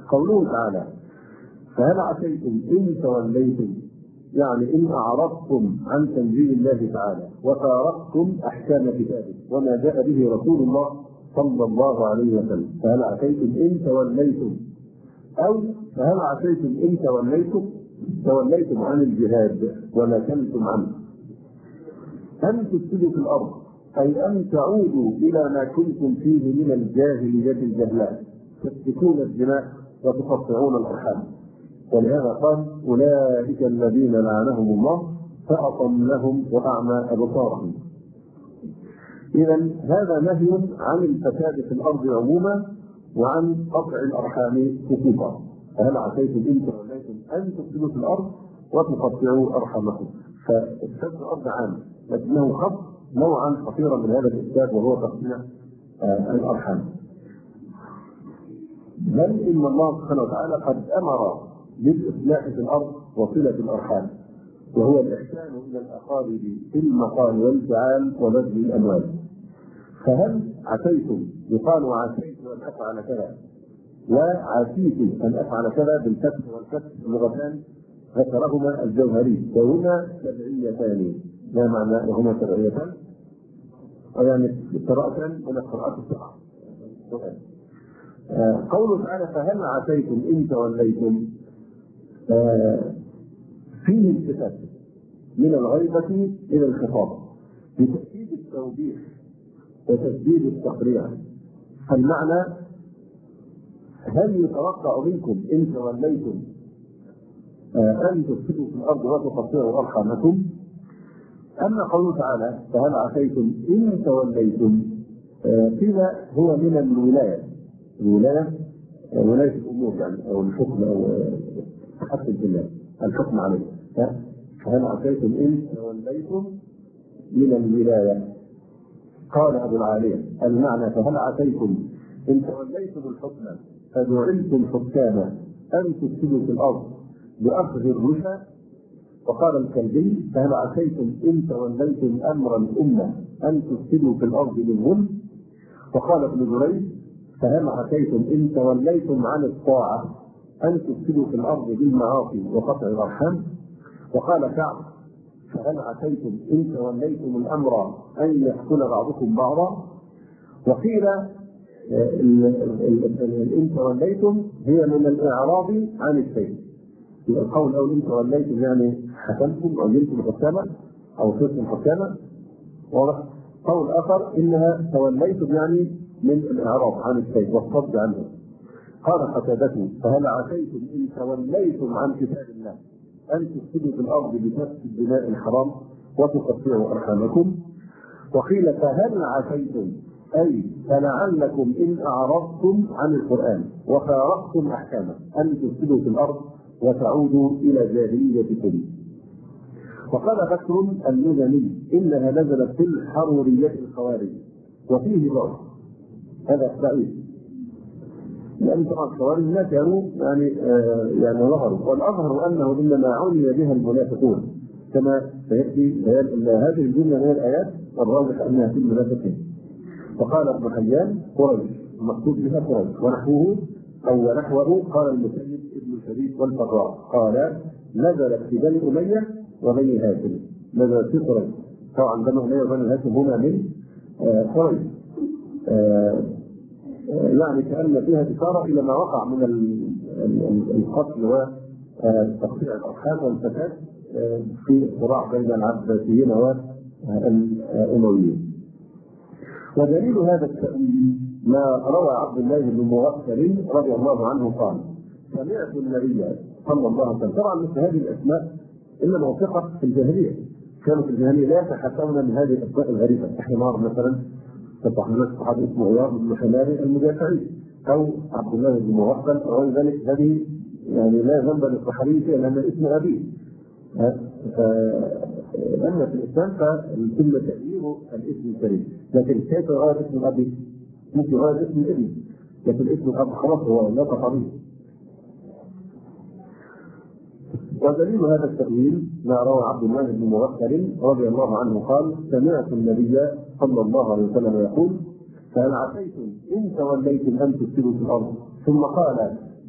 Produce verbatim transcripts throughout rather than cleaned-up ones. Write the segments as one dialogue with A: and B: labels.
A: قوله تعالى: فهل عسيتم إن توليتم، يعني إن أعرضتم عن تنزيل الله تعالى وفارقتم أحكام كتابه وما جاء به رسول الله صلى الله عليه وسلم. فهل عسيتم إن توليتم، أو فهل عسيتم إن توليتم توليتم عن الجهاد ونكلتم عنه، أن تفسدوا في الأرض، أي أن تعودوا إلى ما كنتم فيه من الجاهلية الجهلاء، تسفكون الدماء وتقطعون الأرحام. ولهذا قال: أولئك الذين لعنهم الله فأضلهم وأعمى أبصارهم. إذا هذا نهي عن الفساد في الأرض عموما وعن قطع الأرحام خصوصا. فهل عسيتم إن توليتم أن تفسدوا في الأرض وتقطعوا أرحامكم. فإفساد الأرض عام، لكنه خط نوعا خطيرا من هذا الإفساد وهو تقطيع الأرحام. بل إن الله سبحانه وتعالى قد أمر بالإصلاح في الأرض وصلة الأرحام، وهو الإحسان إلى الأقارب في المقال والفعال وبذل الأموال. فهل عسيتم يقال وعسيت أن أفعل كذا، وعسيت أن أفعل كذا بالفتح والكسر لغتان ذكرهما الجوهري، وهما تبعيتان. ما معنى وهما تبعيتان؟ ويعني قراءة من القراءات السبعة. آه قوله تعالى: فهل عسيتم إن توليتم، آه فيه التفات من الغيبة إلى الخطاب بتأكيد التوبيخ وتسديد التقريع. المعنى: هل يتوقع منكم إن توليتم آه أن تفسدوا في الأرض وتقطعوا أرحامكم؟ أما قوله تعالى: فهل عسيتم إن توليتم، آه كذا هو من الولاية. الولاية ولاية الأمور يعني، أو الحكم، أو تحكم بالله، الحكم عليه. فهل عسيتم إن توليتم من الولاية. قال أبو العالية: المعنى: فهل عسيتم إن توليتم الحكم فجعلتم حكاما أن تفسدوا في الأرض بأخذ الرشا. وقال الكلبي: فهل عسيتم إن توليتم أمر الأمة أن تفسدوا في الأرض بالظلم. وقال ابن جريج: فهل عسيتم إن توليتم عن الطاعة أن تفسدوا في الأرض بالمعاصي وقطع الأرحام. وقال كعب: فهل عسيتم إن توليتم الأمر أن يقتل بعضكم بعضا. وقيل إن توليتم هي من الإعراض عن الشيء. القول أو إن توليتم يعني حكمتم أو جلتم حكاما أو صرتم حكاما. قول آخر إنها توليتم يعني من الإعراض عن الشيء والصد عنه. قال قتادة: فهل عسيتم إن توليتم عن كتاب الله أن تفسدوا في الأرض بسفك الدماء الحرام وتقطعوا أرحامكم. وقيل: فهل عسيتم أي فلعلكم إن أعرضتم عن القرآن وفارقتم أحكامه أن تفسدوا في الأرض وتعودوا إلى جاهليتكم. وقال بكر المزني: إنها نزلت في الحرورية الخوارج وفيه ضعف. هذا بعيد، لأن طبعا الخوارج لا كانوا يعني آه يعني ظهروا، والأظهر أنه إنما عني بها المنافقون، كما سيأتي هذه الجملة من الآيات والراجح أنها في المنافقين. وقال ابن حيان: قريش، المقصود بها قريش، ونحوه أو ونحوه قال المسيب ابن شريف والفراء قال: نزلت في بني أمية وبني هاشم. نزلت في قريش. طبعا بني أمية وبني هاشم هما من آه قريش. آه يعني كأن فيها إشارة إلى ما وقع من القتل وتقطيع الأرحام والفساد في الصراع بين العباسيين والأمويين. ودليل هذا التأويل ما روى عبد الله بن مغفل رضي الله عنه قال: سمعت النبي صلى الله عليه وسلم. طبعا مثل هذه الأسماء إنما وثقت في الجاهلية، كانوا في الجاهلية لا يتحسون من هذه الأسماء الغريبة. حمار مثلا، فتح من الصحابي اسمه عياض بن حمار المدافعي، او عبد الله بن مغفل او غير ذلك. هذه يعني لا ذنب للصحابي فيها لان اسم ابيه. اما في الاسلام فيتم تغيير الاسم الكريم، لكن كيف يغير اسم ابي؟ ممكن يغير اسم الابن، لكن اسم الاب خلاص هو لا تقارير. ودليل هذا التأويل ما روى عبد الله بن مغفل رضي الله عنه قال: سمعت النبي صلى الله عليه وسلم يقول: فهل عسيتم إن توليتم أن تفسدوا في الأرض. ثم قال: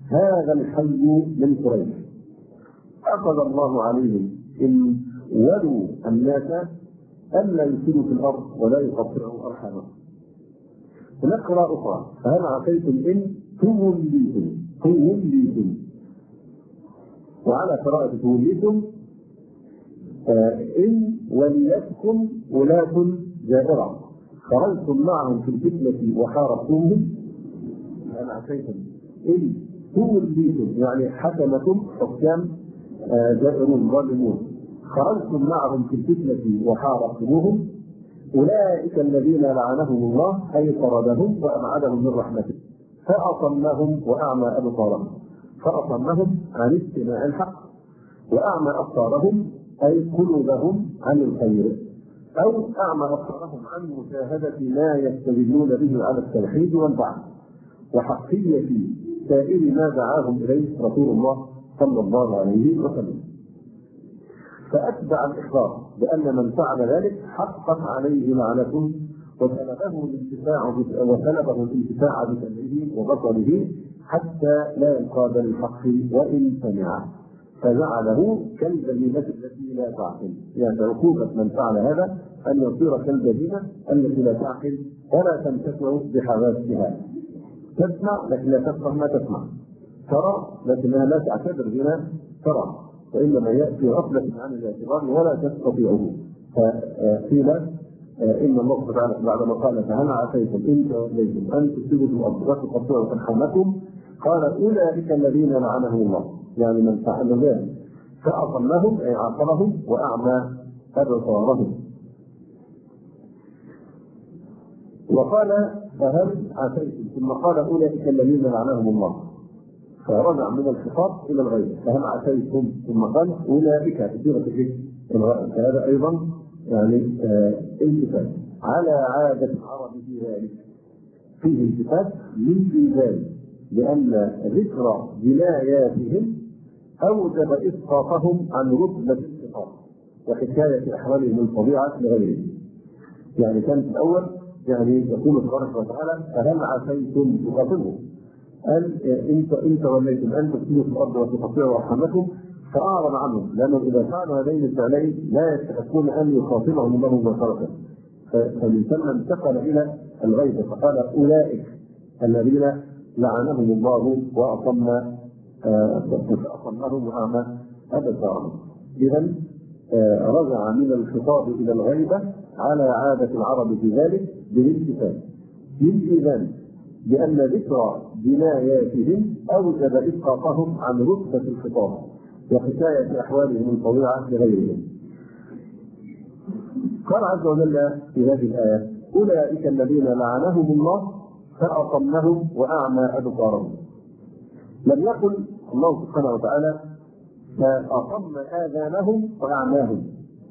A: هذا الحي من قريش أخذ الله عليهم إن ولوا الناس ألا يفسدوا في الأرض ولا يقطعوا أرحامهم. هناك قراءة أخرى فهل عسيتم إن توليتم توليتم، وعلى قراءة توليتم آه إن وليتكم ولاة جائرة خرجتم معهم في الفتنة وحاربتمهم. هل عسيتم إن توليتم يعني حكمكم حكام آه جائرون ظالمون خرجتم معهم في الفتنة وحاربتموهم أولئك الذين لعنهم الله أي طردهم وأبعدهم من رحمته فأصمهم وأعمى أبصارهم. فأصمهم عن استماع الحق وأعمى أبصارهم أي قلوبهم عن الخير، أو أعمى أبصارهم عن مشاهدة ما يستدلون به على التوحيد والبعث وحقية سائر ما دعاهم إليه رسول الله صلى الله عليه وسلم. فأتبع الإخبار بأن من فعل ذلك حقت عليه لعنته وسلبه الانتفاع وسلبه الانتفاع بسمعه وبصره حتى لا ينقاد للحق وإن سمعه، فجعله كالبهيمة التي لا تعقل. يعني عقوبة من فعل هذا أن يصير كالبهيمة التي لا تعقل ولا تنتفع بحواسها، تسمع لكن لا تفهم ما تسمع، ترى لكنها لا تعتبر بما ترى، وإنما يأتي غفلة عن الاعتبار ولا تستطيعه. فقيل إن الله تعالى بعدما قال فهل عسيتم إن توليتم أن تفسدوا في الأرض وتقطعوا أرحامكم قال أولئك الذين لعنهم الله، يعني من فعل ذلك فأصمهم أي عاقبهم وأعمى أبصارهم. وقال فهل عسيتم ثم قال أولئك الذين لعنهم الله، فرجع من الخطاب الى الغيب فهل عسيتم ثم قال اولئك بصيغه الغائب. هذا ايضا يعني التفات على عاده العرب في ذلك، فيه التفات من في ذلك لان ذكر جناياتهم اوجب اسقاطهم عن رتبه الخطاب وحكايه احوالهم الفظيعه لغيرهم. يعني كان في الاول يعني يقول تبارك وتعالى فهل عسيتم تخاطبهم أن إن إن توليتم أن تفسدوا في الأرض وتقطعوا أرحامكم فأعرض عنهم، لأنه إذا فعلوا هذين الفعلين لا يستحقون أن يخاطبهم الله مباشرة، فمن ثم انتقل إلى الغيب فقال أولئك الذين لعنهم الله وأصم فأصمهم وأعمى أبصارهم. إذا رجع من الخطاب إلى الغيبة على عادة العرب في ذلك بالالتفات للإيمان بأن ذكر جناياتهم أوجب إسقاطهم عن رتبة الخطاب وحكاية أحوالهم الفظيعة لغيرهم. قال عز وجل في هذه الآية أولئك الذين لعنهم الله فأصمهم وأعمى أبصارهم. لم يقل الله سبحانه وتعالى فأصم آذانهم وأعماهم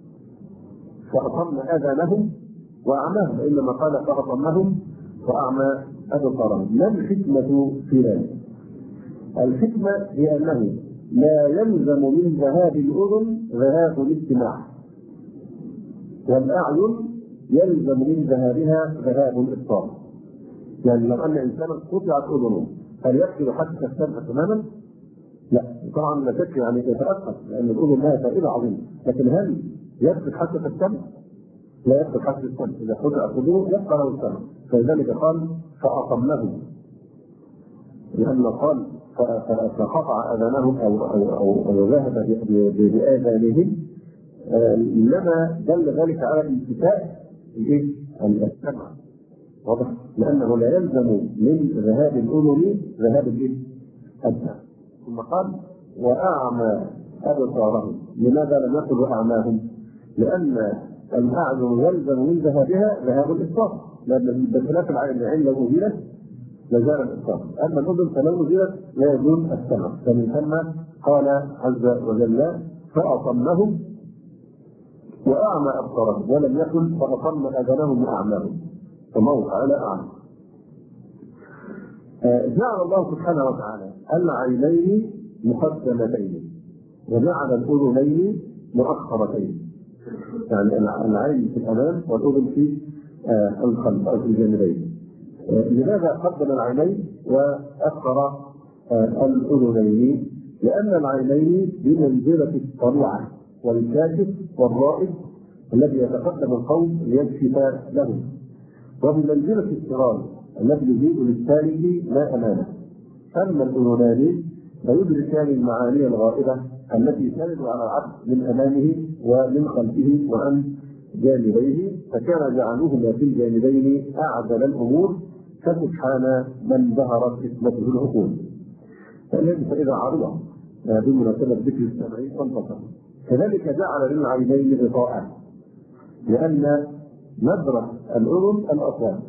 A: فأصم آذانهم وأعماهم، إنما قال فأصمهم وأعمى أبصارهم. ما الحكمة في ذلك؟ الحكمة هي أنه لا يلزم من ذهاب الأذن ذهاب الاستماع، والأعين يلزم من ذهابها ذهاب الإبصار. يعني لو أن إنسانا قطعت أذنه هل يكفي حتى السمع تماما؟ لا طبعا لا شك، يعني يتأثر لأن الأذن لها فائدة عظيمة، لكن هل يكفي حتى السمع؟ لا يكفي حتى السمع، إذا قطعت أذنه يبقى له السمع. فلذلك قال فأصمهم، لأن قال فقطع أذانهم أو أو أو, أو ذهب بآذانهم، إنما دل ذلك على انتفاء السمع، واضح؟ لأنه لا يلزم من ذهاب الأذن ذهاب السمع. ثم قال وأعمى أبصارهم. لماذا لم يقل وأعماهم؟ لأن الأعين يلزم من ذهابها ذهاب الإبصار، لأن بخلاف العين العين لو أزيلت لزال الإبصار، أما الأذن فلو أزيلت لا يزول السمع. فمن ثم قال عز وجل فأصمهم وأعمى أبصارهم، ولم يكن فأصم أذانهم وأعماهم، فالله تعالى أعلم. جعل الله سبحانه وتعالى العينين مقدمتين وجعل الأذنين مؤخرتين، يعني العين في الأمام والأذن في الخلف أو في الجانبين. لماذا قدم العينين وأخر الأذنين، لأن العينين بمنزلة الطليعة والكاشف والرائد الذي يتقدم القوم ليكشف له، وبمنزلة السراج الذي يجيب للتالي لا أمانة. أما الأذنان فيدركان المعاني الغائبة التي ترد على العبد من أمامه ومن خلفه وعن جانبيه، فكان جعلوهما في الجانبين أعدل الأمور، فسبحان من ظهرت حكمته العقول. فإذا عرض بمناسبة ذكر السمعي فانتصر. كذلك جعل للعينين غطاء، لأن نظرة الأذن الأصوات،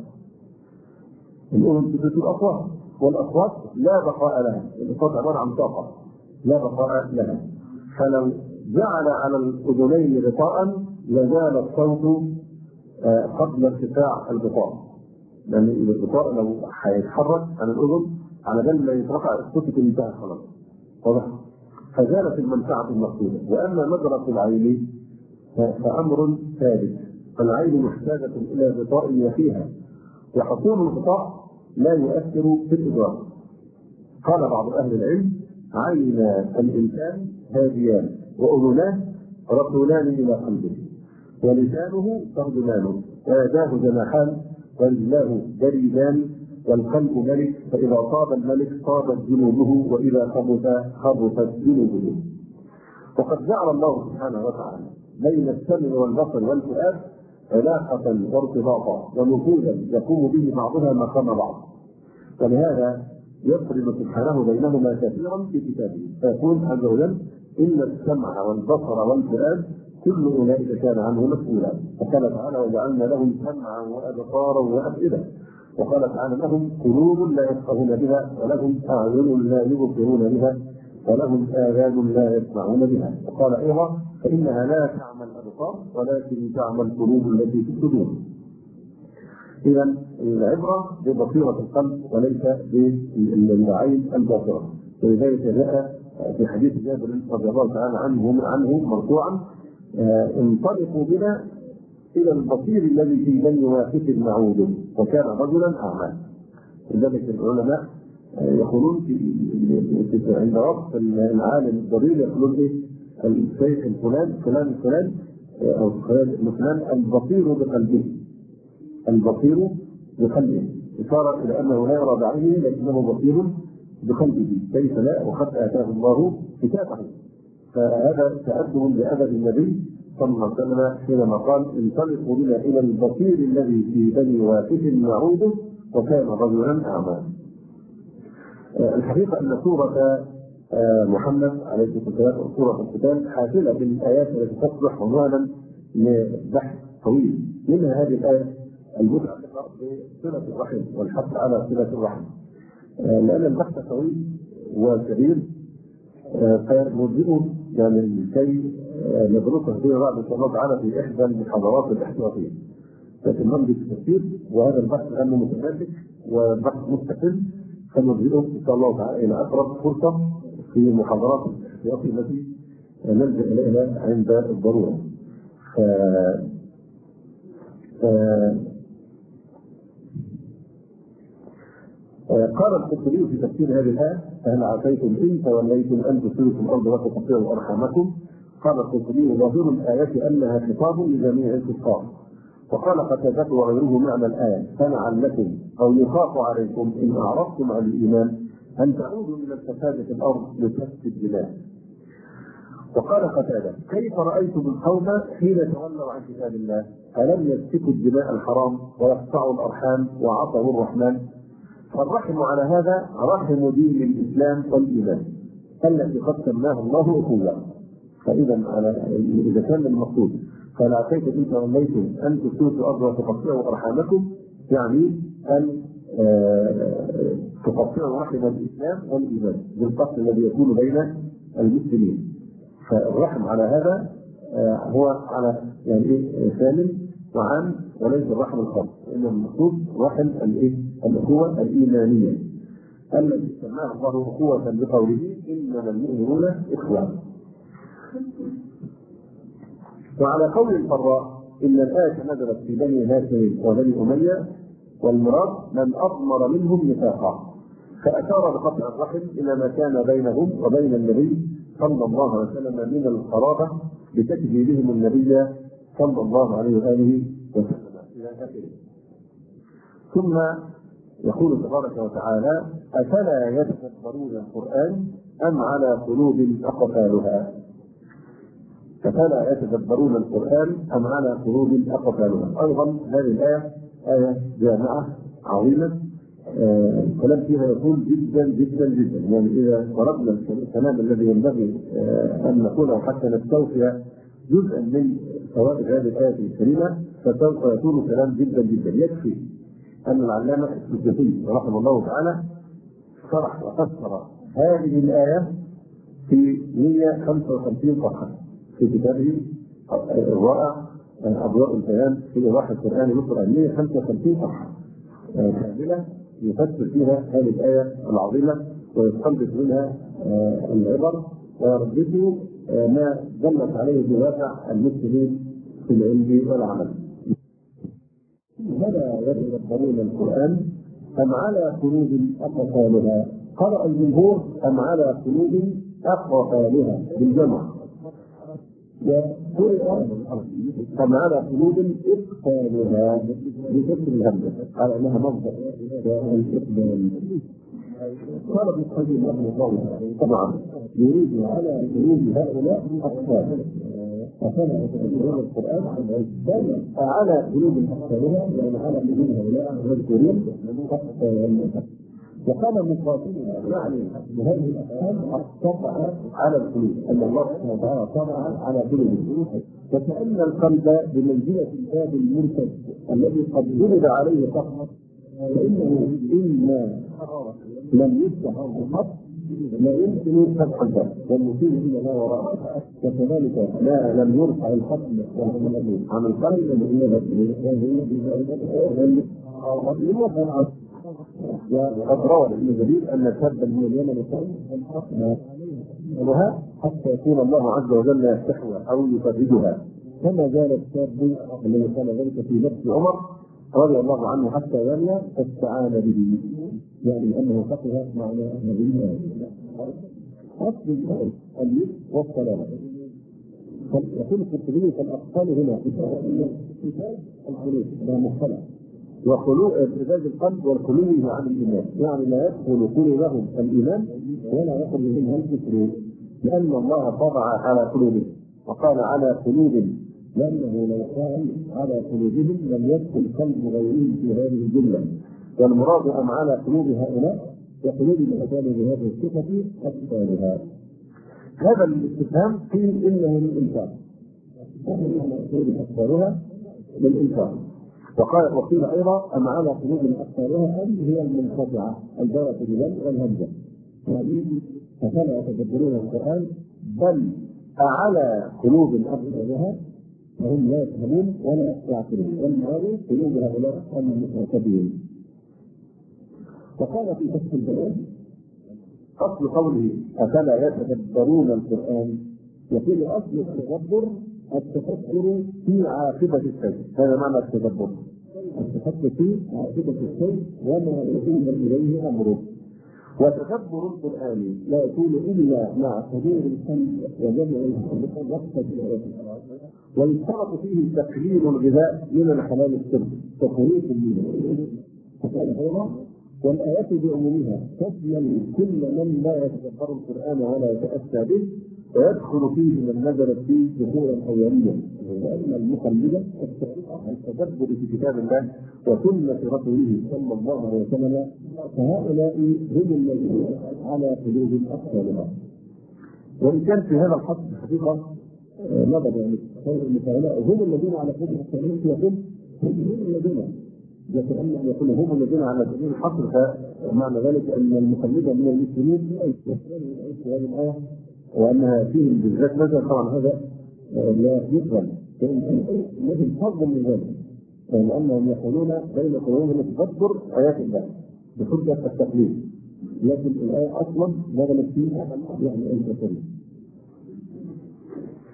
A: الأذن تدرك الأصوات، والأصوات لا بقاء لها، الأصوات عبارة عن طاقة لا بقاء لها، فلو جعل على الأذنين غطاء لزال الصوت قبل ارتفاع الغطاء، لأن الغطاء لو هيتحرك عن الأذن على بال ما يترفع الصوت انتهى خلاص، واضح؟ فزالت المنفعة المقصودة. وأما نظرة العين فأمر ثابت، فالعين محتاجة إلى غطاء يفيها، وحصول الغطاء لا يؤثر في الإدراك. قال بعض أهل العلم: عين الإنسان هاديان، وأذناه رسولان إلى قلبه، ولسانه ترجمانه، ويداه جناحان، ورجلاه جريدان، والقلب ملك، فإذا طاب الملك طابت جنوبه، وإذا خبث خبثت جنوبه. وقد جعل الله سبحانه وتعالى بين السمع والبصر والفؤاد علاقة وارتباطا ونفوذا يقوم به بعضها مقام بعض، ولهذا يفرض سبحانه بينهما كثيرا في كتابه، فيقول عز وجل: إن السمع والبصر والفؤاد كل أولئك كان عنه مسؤولا. وقال تعالى: وجعلنا لهم سمعا وأبصارا وأفئدة. وقال تعالى: لهم قلوب لا يفقهون بها، ولهم أعين لا يبصرون بها، ولهم آذان لا يسمعون بها. وقال أيضا: فإنها لا تعمى الأبصار ولكن تعمى القلوب التي في الصدور. إذا العبرة ببصيرة القلب وليس بالعين الباصرة. ولذلك جاء في حديث جابر رضي الله تعالى عنه عنه مرفوعا: انطلقوا بنا إلى البصير الذي في بني واقف نعود، وكان رجلا أعمى. لذلك العلماء يقولون في عند وصف العالم الضرير يقولون ايه؟ الشيخ الفلان فلان فلان او فلان البصير بقلبه، البصير بقلبه، إشارة إلى أنه لا يرى بعينه لكنه بصير بقلبه، كيف لا وقد آتاه الله كتابه. فهذا تأدب لأدب النبي صلى الله عليه وسلم حينما قال: انطلقوا بنا إلى البصير الذي في بني واقف نعوده، وكان رجلا أعمى. الحقيقة أن سورة محمد عليه الصلاة والسلام وسورة القتال حافلة بالآيات التي تصبح عنوانا لبحث طويل، منها هذه الآية المتعلقة بصلة الرحم والحث على صلة الرحم، لأن البحث طويل وكبير، فنرجئه يعني كي ندرسه فيما بعد إن شاء الله تعالى في إحدى المحاضرات الاحتياطية. لكن نمضي في التفسير، وهذا البحث لأنه متماسك وبحث مستقل، فنرجئه إن شاء الله تعالى إلى أقرب فرصة في محاضرات الاحتياطية التي نلجأ إليها عند الضرورة. ف... ف... قال القرطبي في تفسير هذه الآية: فهل عسيتم إن توليتم أن تفسدوا في الأرض وتقطعوا أرحامكم؟ قال القرطبي: ظاهر الآية أنها خطاب لجميع الكفار. وقال قتادة وغيره معنى الآية: فلعلكم أو يخاف عليكم إن أعرضتم عن الإيمان أن تعودوا إلى الفساد في الأرض لسفك الدماء. وقال قتادة: كيف رأيتم القوم حين تولوا عن كتاب الله ألم يسفكوا الدماء الحرام ويقطعوا الأرحام وعصوا الرحمن؟ فالرحم على هذا رحم دين الإسلام والإيمان التي قد سماها الله أخوة. فإذا على إذا كان المقصود فلا عسيتم إن توليتم أن تفسدوا في الأرض وتقطعوا أرحامكم، يعني أن تقطعوا رحم الإسلام والإيمان بالقتل الذي يكون بين المسلمين. فالرحم على هذا هو على يعني ايه ثامن وعام، وليس الرحم الخاص، انما المقصود رحم الايه الاخوه الايمانيه التي سماها الله اخوه بقوله: انما المؤمنون اخوه. وعلى قول الفراء ان الايه نزلت في بني هاشم وبني اميه، والمراد من اضمر منهم نفاقا، فأشار بقطع الرحم إلى ما كان بينهم وبين النبي صلى الله عليه وسلم من القرابة بتكذيبهم النبي صلى الله عليه وآله وسلم إلى آخره. ثم يقول تبارك وتعالى: أفلا يتدبرون القرآن أم على قلوب أقفالها؟ أفلا يتدبرون القرآن أم على قلوب أقفالها؟ أيضا هذه الآية آية جامعة عظيمة، الكلام فيها يقول جدا جدا جدا، يعني إذا ضربنا الكلام الذي ينبغي أن نقوله حتى نستوفي جزءا من فوائد هذه الآية الكريمة فسوف يكون كلام جدا جدا. يكفي أن العلامة السدوسي رحمه الله تعالى شرح وفسر هذه الآية في مئة وخمسة وخمسين صفحة في كتابه الرائع أضواء البيان في إيضاح القرآن بالقرآن، مئة وخمسة وخمسين صفحة كاملة يفسر فيها هذه الآية العظيمة ويستنبط منها العبر ويربط ما دلت عليه بواقع المسلمين في العلم والعمل. هذا يتدبرون القرآن أم على قلوب أقفالها؟ قرأ الجمهور أم على قلوب أقفالها بالجمع، وقرئ أم على قلوب إقفالها بكسر الهمزة على أنها مصدر الإقبال. قال ابن القيم رحمه الله طبعا يريد على قلوب هؤلاء أقفال، فكان يتدبرون القرآن بل على قلوب أقفالها، يعني على قلوب هؤلاء المذكورين أقفال. وقال مقاتل يعني بهذه الأحكام الطبع على القلوب، أن الله سبحانه وتعالى طبع على قلوب القلوب، وكأن القلب بمنزلة الباب المرتد الذي قد ضرب عليه فقط، فإنه إما لم يفتح الخط لا يمكن فتح الباب والمسير إلى ما وراءه، وكذلك لا لم يرفع الختم عن القلب وقد روى ابن جرير أن شابا من اليمن قال حتى يكون الله عز وجل يستحوى أو يفرجها، كما زال الشاب الذي كان ذلك في نفس عمر رضي الله عنه حتى يمنى فاستعان به، يعني أنه فقه معنى نبينا أصل اليد والسلامة. يقول القرطبي فالأقفال هنا كتاب القلوب لا مختلف، وخلوء ارتداد القلب والخلو عن الإيمان، يعني لا يدخل قلوبهم الإيمان ولا يخرج منها الكفر، لأن الله طبع على قلوبهم وقال على قلوب، لأنه لو قال على قلوبهم لم يدخل قلب غيرهم في هذه الجملة، والمراد أم على قلوب هؤلاء وقلوب الأجانب بهذه الصفة أكثرها. هذا الاستفهام قيل إنه للإنسان، أكثرها للإنسان. وقال وقيل أيضا أم على قلوب أكثرها أم هي المنقطعة البارة بالبل والهمزة، فكانوا يتدبرون القرآن بل على قلوب أكثرها وهم لا يفهمون ولا يعقلون، والمراد قلوب هؤلاء المعتدين. وقال في فصل البيان أصل قوله أفلا يتدبرون القرآن، يقول أصل التدبر التفكر في عاقبة الشيء، هذا معنى التدبر، التفكر في عاقبة الشيء وما يؤول إليه أمره. وتدبر القرآن لا يكون إلا مع حضور القلب وجمع الوقت ويشترط فيه تقليل الغذاء من الحلال السر وخليط منه. والآيات بعمومها تشمل كل من لا يتدبر القرآن ولا يتأسى به، ويدخل فيه من نزلت فيه دخولا أوليا، لأن المقلد التدبر في كتاب الله وسنة رسوله صلى الله عليه وسلم، فهؤلاء هم الذين على قلوب أقفالها. وإن كان في هذا الحق الحقيقة نظر يعني هؤلاء هم الذين على قلوب أقفالهم، يقول هم الذين، لكن أن يقول هم الذين على سبيل الحصر، فمعنى ذلك أن المقلد من المسلمين لا يستثنون من هذه الآية وأنها فيهم بالذات مثلا، طبعا هذا لا يقبل، لكن حظ من ذلك لأنهم يقولون بين قلوبهم تدبر آيات الله بحجة التقليد، لكن الآية أصلا نزلت فيها يعني التقليد.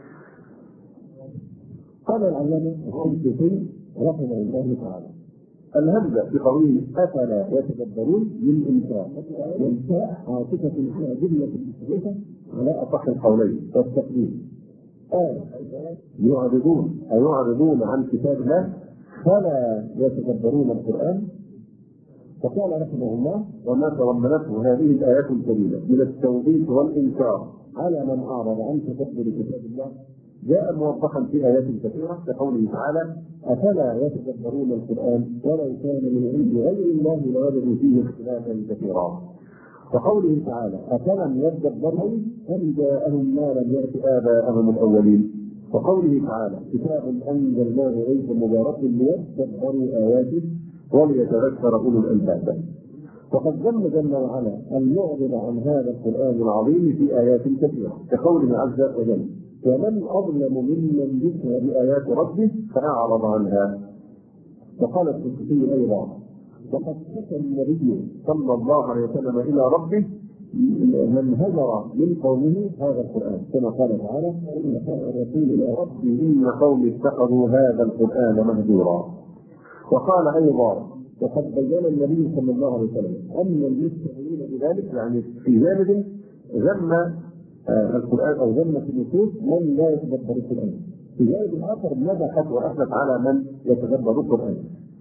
A: قال العلامة السدوسي رحمه الله تعالى الهمزة في قوله أفلا يتدبرون للإنسان، والإنساء عاطفة على جملة مختلفة على أصح القولين والتقديم. آه يعرضون أي يعرضون عن كتاب الله فلا يتدبرون القرآن. فقال رحمه الله: وما تضمنته هذه الآيات الكريمة من التوبيخ والإنكار على من أعرض عن تدبر كتاب الله جاء موضحا في آيات كثيرة كقوله تعالى: أفلا يتدبرون القرآن ولو كان من عند غير الله لوجدوا فيه اختلافا كثيرا. وقوله تعالى: أفلم يدبروا أم جاءهم ما لم يأت آباءهم الأولين. وقوله تعالى: كتاب أنزلناه إليك مبارك ليدبروا آياته وليتذكر أولو الألباب. وقد ذم جل وعلا المعرض عن هذا القرآن العظيم في آيات كثيرة كقوله عز وجل: ومن أظلم ممن ذكر بآيات ربه فأعرض عنها. وقال القرطبي أيضا: وقد شكى النبي صلى الله عليه وسلم إلى ربه من هجر من قومه هذا القرآن، كما قال تعالى: إن قال الرسول إلى ربي إن قومي اتخذوا هذا القرآن مهجورا. وقال أيضا: وقد بين النبي صلى الله عليه وسلم أن المستهزئين بذلك يعني في جانب ذم القرآن أو ذم في النصوص من لا يتدبر القرآن، في جانب آخر مدحت وأثنت على من يتدبر القرآن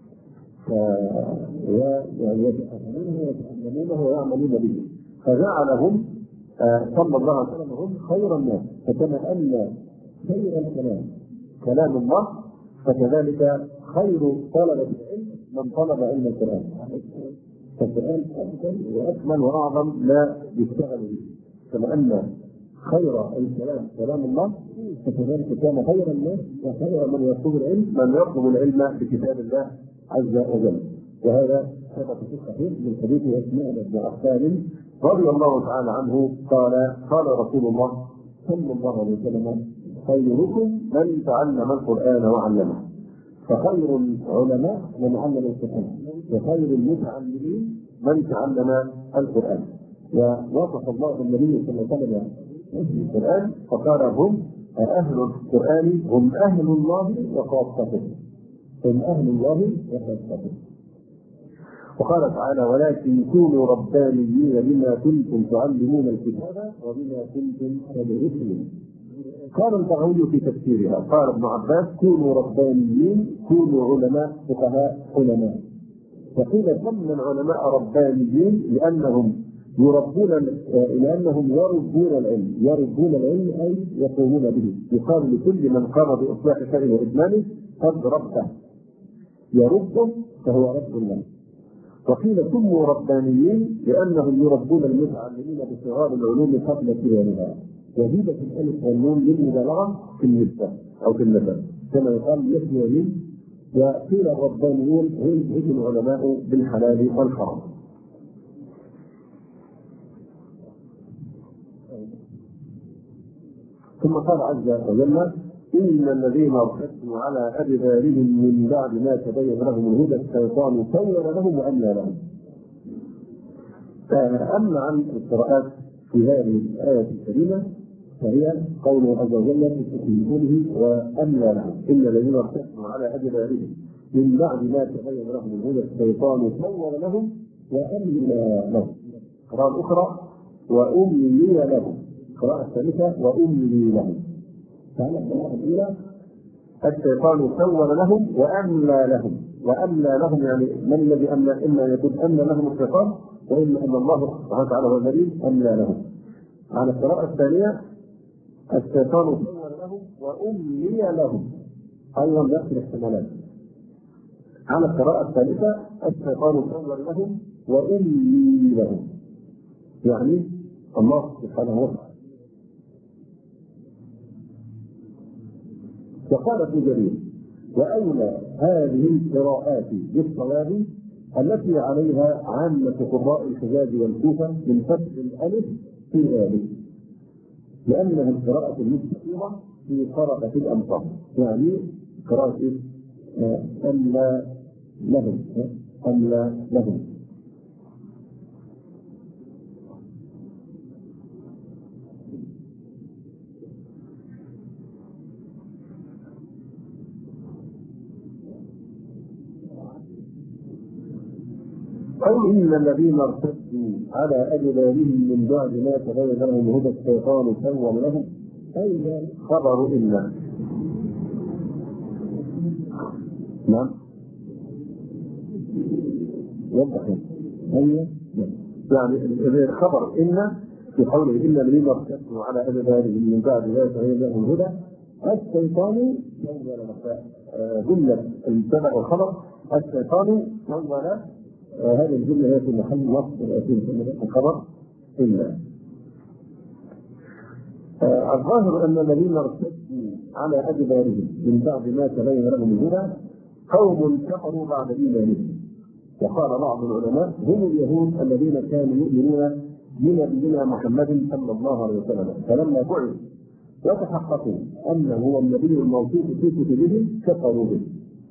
A: ويتفهمونه ويتعلمونه ويعملون به، فجعلهم صلى الله عليه وسلم هم خير الناس. فكما أن خير الكلام كلام الله فكذلك خير طلبة العلم من طلب علم القرآن. فالقرآن أفضل وأكمل وأعظم لا يشتغل به. كما أن خير الكلام كلام الله فكذلك كان خير الناس وخير من يطلب العلم من يطلب العلم بكتاب الله عز وجل. وهذا ثبت في الصحيح من حديث اسماعيل بن عفان رضي الله تعالى عنه قال: قال رسول الله صلى الله عليه وسلم: خيركم من تعلم القرآن وعلمه. فخير العلماء من علم القرآن، وخير المتعلمين من تعلم القرآن. ووصف الله النبي صلى الله عليه وسلم القرآن فقال: هم أهل القرآن هم أهل الله وخاصته، هم أهل الله وخاصته. وقال تعالى: ولكن كونوا ربانيين بما كنتم تعلمون الكتاب وبما كنتم تدرسون. قال البغوي في تفسيرها: قال ابن عباس: كونوا ربانيين، كونوا علماء فقهاء علماء. وقيل سمى العلماء ربانيين لأنهم يربون لأنهم يربون العلم، يربون العلم أي يقومون به. يقال لكل من قام بإصلاح شيء وإتمامه قد ربه، يربه فهو رب الله. وقيل سموا ربانيين لأنهم يربون المتعلمين بصغار العلوم قبل كبارها. وزيدت الألف والنون للمبالغة في النسبة أو في النسب كما يقال يسمى. وقيل الربانيون هم العلماء بالحلال والحرام. ثم قال عز وجل: إن الذين ارتدوا على أدبارهم من بعد ما تبين لهم الهدى الشيطان سول لهم وأملى لهم. أما عن القراءات في هذه الآية الكريمة فهي قوله عز وجل في قوله: وأملى لهم. إن الذين ارتدوا على أدبارهم من بعد ما تبين لهم الهدى الشيطان سول لهم وأملى لهم. قراءة أخرى: وأملي لهم. القراءة الثالثة: وأملي لهم. فعلى القراءة الأولى: الشيطان سول لهم وأملى لهم. وأملى لهم يعني من الذي أملى؟ إما يكون أملى لهم الشيطان، وإما أن الله سبحانه وتعالى هو الذي أملى لهم. على القراءة الثانية: الشيطان سول لهم وأملي لهم، أيضا نفس الاحتمالات. على القراءة الثالثة: الشيطان سول لهم وأملي لهم، يعني الله سبحانه وتعالى. وقال ابن جرير: وأولى هذه القراءات بالصواب التي عليها عامة قراء الحجاز والكوفة من فتح الألف في ذلك، لأنها القراءة المستقيمة في قراءة الأمصار، يعني قراءة أملى لهم أملى لهم. قول إن الذين ارتدوا على أدبارهم من بعد ما تبين لهم هدى الشيطان سول لهم، أي خبر إن. نعم وضح أي يعني خبر إن في قوله إن الذين ارتدوا على أدبارهم من بعد ما تبين لهم هدى الشيطان سول لهم. جملة المبتدأ والخبر الشيطان سول. آه هذه الجملة هي في محل نصب الخبر إلا. آه الظاهر أن الذين ارتدوا على أدبارهم من بعد ما تبين لهم الهدى قوم كفروا بعد إيمانهم. وقال بعض العلماء هم اليهود الذين كانوا يؤمنون بنبينا محمد صلى الله عليه وسلم، فلما بعث وتحققوا أنه هو النبي الموصوف في كتبهم كفروا به.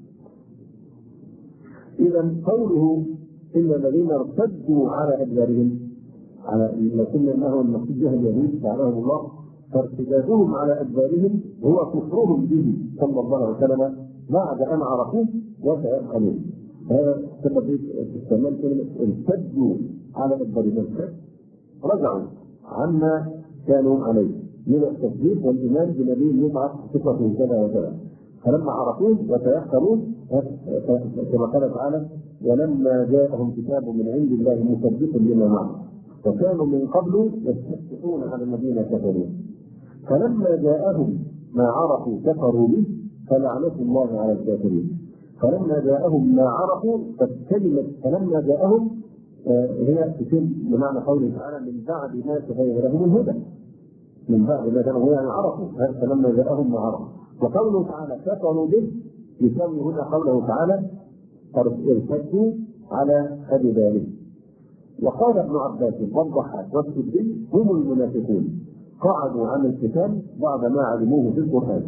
A: إذا قوله إن الذين ارتدوا على أدبارهم، على لكن أنه المقصود بها اليهود لعنهم الله، فارتدادهم على أدبارهم هو كفرهم به صلى الله عليه وسلم بعد أن عرفوه وسيبقون. هذا سبب استعمال كلمة ارتدوا على أدبارهم، رجعوا عما كانوا عليه من التصديق والإيمان بنبي يبعث صفته كذا وكذا، فلما عرفوه وتيقنون كما قال تعالى ولما جاءهم كتاب من عند الله مصدق لما معه وكانوا من قبل يستفتحون على الذين كفروا، فلما جاءهم ما عرفوا كفروا به فلعنة الله على الكافرين. فلما جاءهم ما عرفوا فكلمة فلما جاءهم هي تتم بمعنى قوله تعالى من بعد ما تبين لهم الهدى، من بعد ما كانوا يعني عرفوا فلما جاءهم ما عرفوا. وقوله تعالى كفروا به يسمي هنا قوله تعالى ارتدوا على أدبارهم. وقال ابن عباس والضحاك والسدي هم المنافقون قعدوا عن القتال بعد ما علموه في القرآن.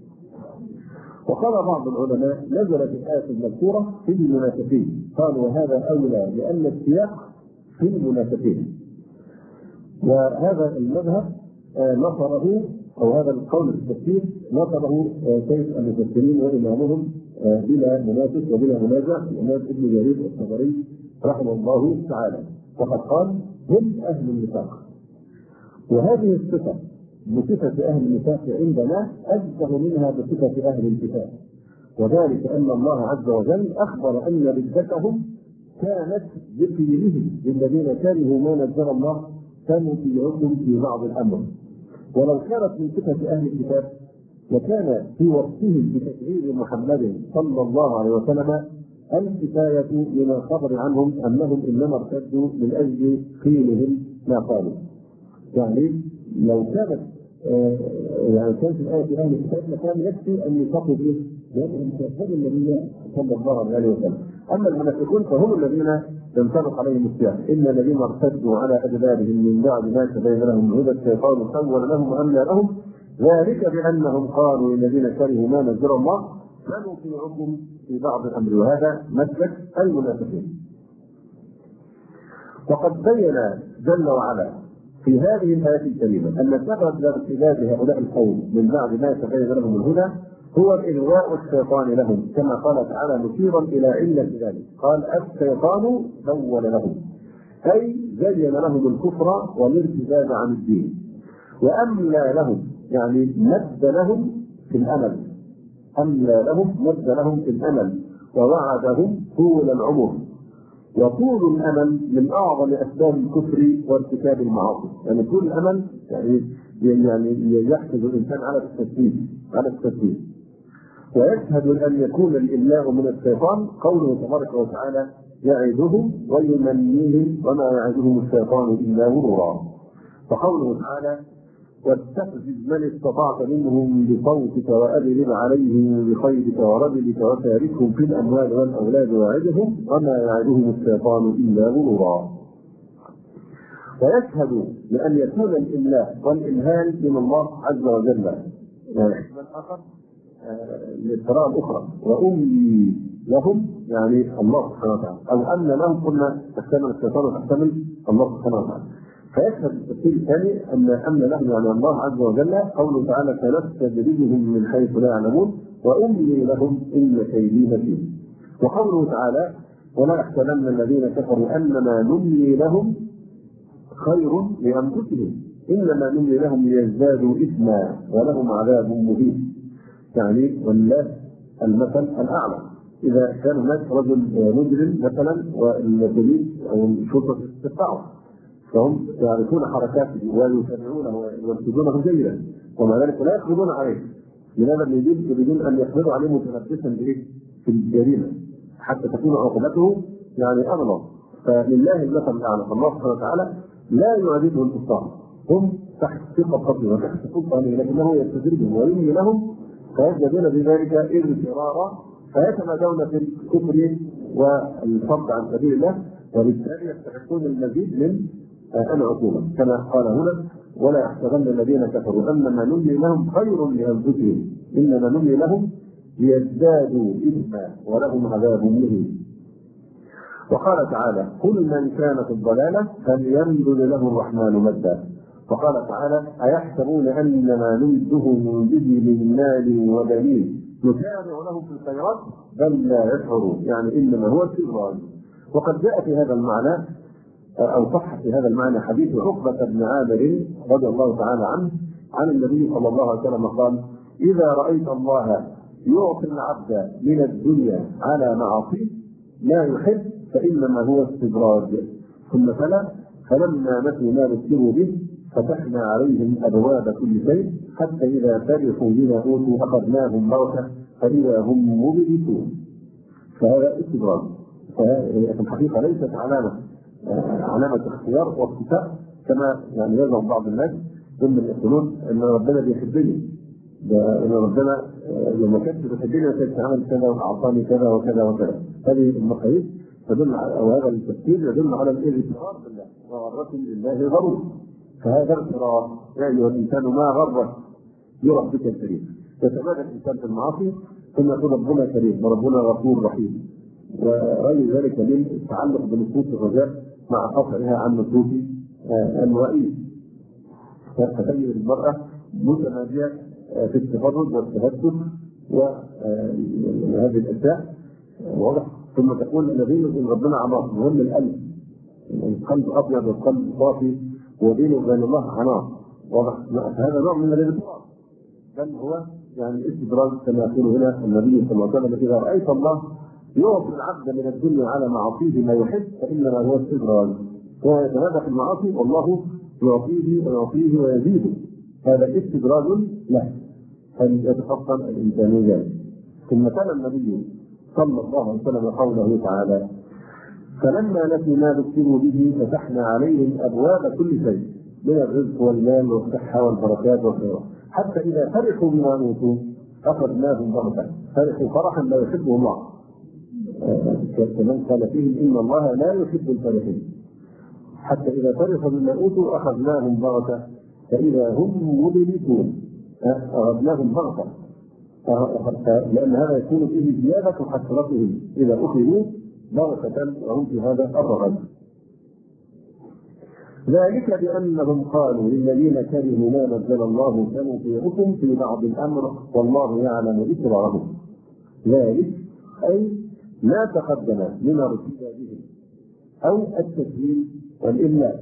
A: وقال بعض العلماء نزلت الآية المذكورة في المنافقين، قالوا وهذا أولى لأن السياق في المنافقين. وهذا المذهب نصره أو هذا القول في التفسير نصره سيد المفسرين وإمامهم بلا منافس وبلا منازع الإمام ابن جرير الطبري رحمه الله تعالى، وقد قال هم أهل النفاق. وهذه الصفة بصفة أهل النفاق عندنا أشبه منها بصفة أهل الكتاب، وذلك أن الله عز وجل أخبر أن ردتهم كانت بقيلهم للذين كرهوا ما نزل الله سنطيعكم في بعض الأمر. ولو كانت من صفة أهل الكتاب وكان في وصفهم بتكذيب محمد صلى الله عليه وسلم الكفاية من الخبر عنهم أنهم إنما ارتدوا من أجل قيلهم ما قالوا. يعني لو كانت آه يعني كانت الآية في أهل الكتاب لكان يكفي أن يصفوا به لأنهم كذبوا النبي صلى الله عليه وسلم. أما المنافقون فهم الذين ينطبق عليهم السياق إن الذين ارتدوا على أدبارهم من بعد ما تبين لهم هدى الشيطان سول لهم وأملى لهم ذلك بأنهم قالوا الذين كرهوا ما نزل الله سنطيعكم في بعض الأمر، وهذا مسلك المنافقين. وقد بين جل وعلا في هذه الآية الكريمة أن سبب لارتداد هؤلاء القوم من بعد ما تبين لهم الهدى هو إغواء الشيطان لهم، كما قال تعالى مشيرا إلى علة ذلك قال الشيطان سول لهم، أي زين لهم الكفر والارتداد عن الدين، وأملى لهم يعني مد لهم في الأمل، أملى لهم مد لهم في الأمل ووعدهم طول العمر. وطول الأمل من أعظم أسباب الكفر وارتكاب المعاصي، يعني طول الأمل يعني يعني يحفز الإنسان على التسليم على التسليم. ويشهد أن يكون الإملاء من الشيطان قوله تبارك وتعالى يعدهم ويمنيهم وما يعدهم الشيطان إلا غرورا. فقوله تعالى واستفزز من استطعت منهم بصوتك وأجلب عليهم بخيرك ورجلك وشاركهم في الأموال والأولاد وعدهم وما يعدهم الشيطان إلا غرورا. ويشهد بأن يكون الإملاء والإمهال من الله عز وجل. يعني آخر للقراءة الأخرى وأملي لهم يعني الله سبحانه وتعالى، أو أن لهم قلنا تحتمل الشيطان وتحتمل الله سبحانه وتعالى. فيشهد التفسير الثاني أن أن لهم يعني الله عز وجل قوله تعالى سنستدرجهم من حيث لا يعلمون وأملي لهم إن كيدي متين. وقوله تعالى ولا يحسبن الذين كفروا أنما نملي لهم خير لأنفسهم إنما نملي لهم ليزدادوا إثما ولهم عذاب مهين. يعني ولله المثل الأعلى. إذا كان هناك رجل مجرم مثلا والبوليس أو الشرطة تتبعه فهم يعرفون حركاته ويتابعونه ويرصدونه جيدا ومع ذلك لا يقبضون عليه. لماذا؟ يريدون أن يقبضوا عليه متلبسا بإيه؟ في الجريمة حتى تكون عقوبته يعني أغلظ. فلله المثل الأعلى. الله سبحانه وتعالى لا يعذبه الكفار، هم تحت ثقة قبله وتحت سلطانه، لكنه يستدرجهم ويملي لهم فيزدادون بذلك اغترارا فيتمادون في الكفر والصد عن سبيل الله، وبالتالي يستحقون المزيد من العقوبة كما قال هنا: ولا يحسبن الذين كفروا انما نملي لهم خير لانفسهم انما نملي لهم ليزدادوا اثما ولهم عذاب مهين. وقال تعالى: قل من كان في الضلاله فليمدد له الرحمن مدا. وقال تعالى: ايحسبون انما نمدهم به من مال وبنين نسارع لهم في الخيرات بل لا يشعرون، يعني انما هو استدراج. وقد جاء في هذا المعنى او صح في هذا المعنى حديث عقبة بن عامر رضي الله تعالى عنه عن النبي صلى الله عليه وسلم قال: اذا رايت الله يعطي العبد من الدنيا على معاصيه لا يحب فانما هو استدراج. ثم تلا: فلما نسوا ما ذكروا به فتحنا عليهم ابواب كل شيء حتى اذا فرحوا بما اوتوا اخذناهم بغته فاذا هم مبلسون. فهذا استدراج. في الحقيقه ليست علامه علامه اختيار واكتفاء كما يعني يزعم بعض الناس ضمن يقولون ان ربنا بيحبني، ان ربنا لما كنت بيحبني كنت عمل كذا واعطاني كذا وكذا وكذا. هذه المقاييس تدل على او هذا التفسير يدل على الاغترار بالله وغركم لله غرور. فهذا اغترار. يا ايها الانسان ما غرك بربك الكريم. يتمادى الانسان في المعاصي ثم يقول ربنا كريم وربنا غفور رحيم، وغير ذلك من التعلق بنصوص الرجاء مع قطعها عن نصوص الوعيد. فتجد المرأة متمادية في التفرد والتهدد وهذه الاشياء واضح. ثم تقول الذين ان ربنا عناص مهم القلب، القلب ابيض والقلب صافي وبينه وبين الله عناص واضح. هذا نوع من الاغترار بل هو يعني استدراج كما يقول هنا النبي صلى الله عليه وسلم: اذا رايت الله يعطي العبد من الدنيا على معاصيه ما يحب فانما هو استدراج. هو يتمادى في المعاصي والله يعطيه ويعطيه ويزيده، هذا استدراج له فليتفطن الانسان ذلك. ثم تلا النبي صلى الله عليه وسلم قوله تعالى: فلما نسوا ما ذكروا به فتحنا عليهم ابواب كل شيء من الرزق والمال والصحه والبركات والخيرات حتى اذا فرحوا بما اوتوا اخذناهم بغته. فرحوا فرحا لا يحبه الله، كمن قال فيهم ان الله لا يحب الفرحين. حتى اذا فرحوا بما اوتوا اخذناهم بغته فاذا هم مبلسون. اخذناهم بغته لان هذا يكون فيه زياده حسرتهم اذا اخذوا بغته وهم في هذا الرغد. ذلك بانهم قالوا للذين كرهوا ما نزل الله سنطيعكم في بعض الامر والله يعلم اسرارهم. ذلك اي ما تقدم من ارتدادهم او التسليم والاملاء.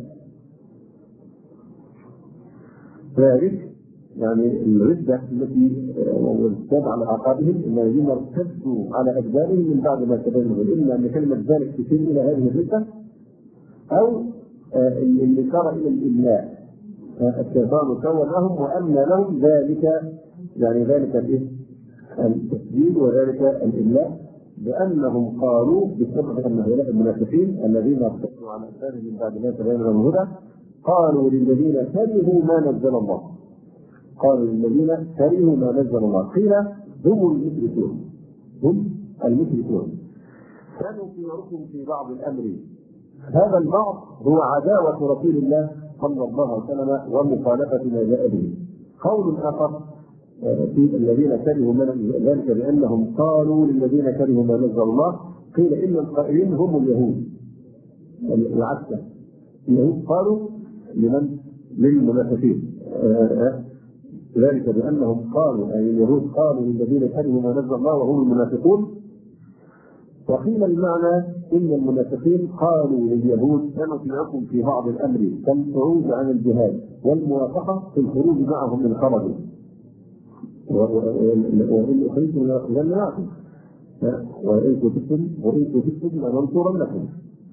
A: ذلك يعني الردة التي والارتداد على أعقابهم الذين ارتدوا على أجدادهم من بعد ما تبين لهم، إما أن كلمة ذلك تشير إلى هذه الردة أو الإشارة إلى الإملاء. الشيطان كون لهم وأمنى لهم ذلك، يعني ذلك التسديد وذلك الإملاء، بأنهم قالوا بسبب أن هؤلاء المنافقين الذين ارتدوا على أجدادهم من بعد ما تبين لهم الهدى قالوا للذين كرهوا ما نزل الله قالوا للذين كرهوا ما نزل الله قيل هم المشركون هم المشركون سنطيعكم في بعض الامر. هذا البعض هو عداوه رسول الله صلى الله عليه وسلم ومخالفه ما جاء به. قول اخر في الذين كرهوا من ذلك بانهم قالوا للذين كرهوا ما نزل الله قيل ان القائلين هم اليهود. العكس، اليهود قالوا لمن؟ للمنافقين. ذلك بأنهم قالوا أي اليهود قالوا للذين كرهوا ما نزل الله وهم المنافقون وقيل المعنى إن المنافقين قالوا لليهود سنطيعكم في بعض الأمر كالصعود عن الجهاد والموافقة في الخروج معهم من خرجوا وإن أخرجتم لنخرجن معكم وإن كتبتم وإن كتبتم لننصرنكم.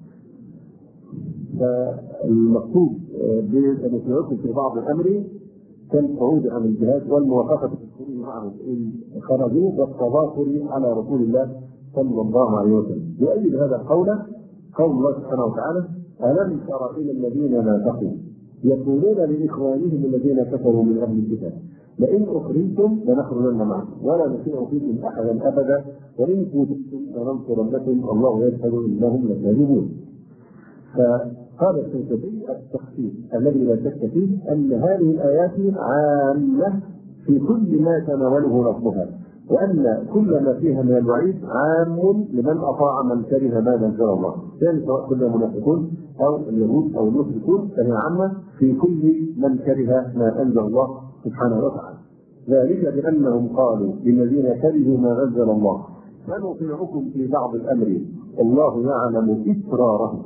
A: فالمقصود بنطيعكم في بعض الأمر كالصعود عن الجهاد والموافقة في الخروج معهم إن خرجوا والتظاهر على رسول الله صلى الله عليه وسلم. يؤيد هذا القول قول الله سبحانه وتعالى: ألم تر إلى الذين نافقوا يقولون لإخوانهم الذين كفروا من أهل الكتاب لئن أخرجتم لنخرجن معكم ولا نطيع فيكم أحدا أبدا وإن كتبتم لننصرنكم الله يشهد إنهم لكاذبون. فقال الشنقيطي التخصيص الذي لا شك فيه أن هذه الآيات عامة في كل ما تناوله لفظها، وأن كل ما فيها من الوعيد عام لمن أطاع من كره ما نزل الله، يعني سواء كنا منافقون أو اليهود أو المشركون فهي عامة في كل من كره ما أنزل الله سبحانه وتعالى. ذلك بأنهم قالوا للذين كرهوا ما نزل الله سنطيعكم في بعض الأمر الله يعلم إسرارهم.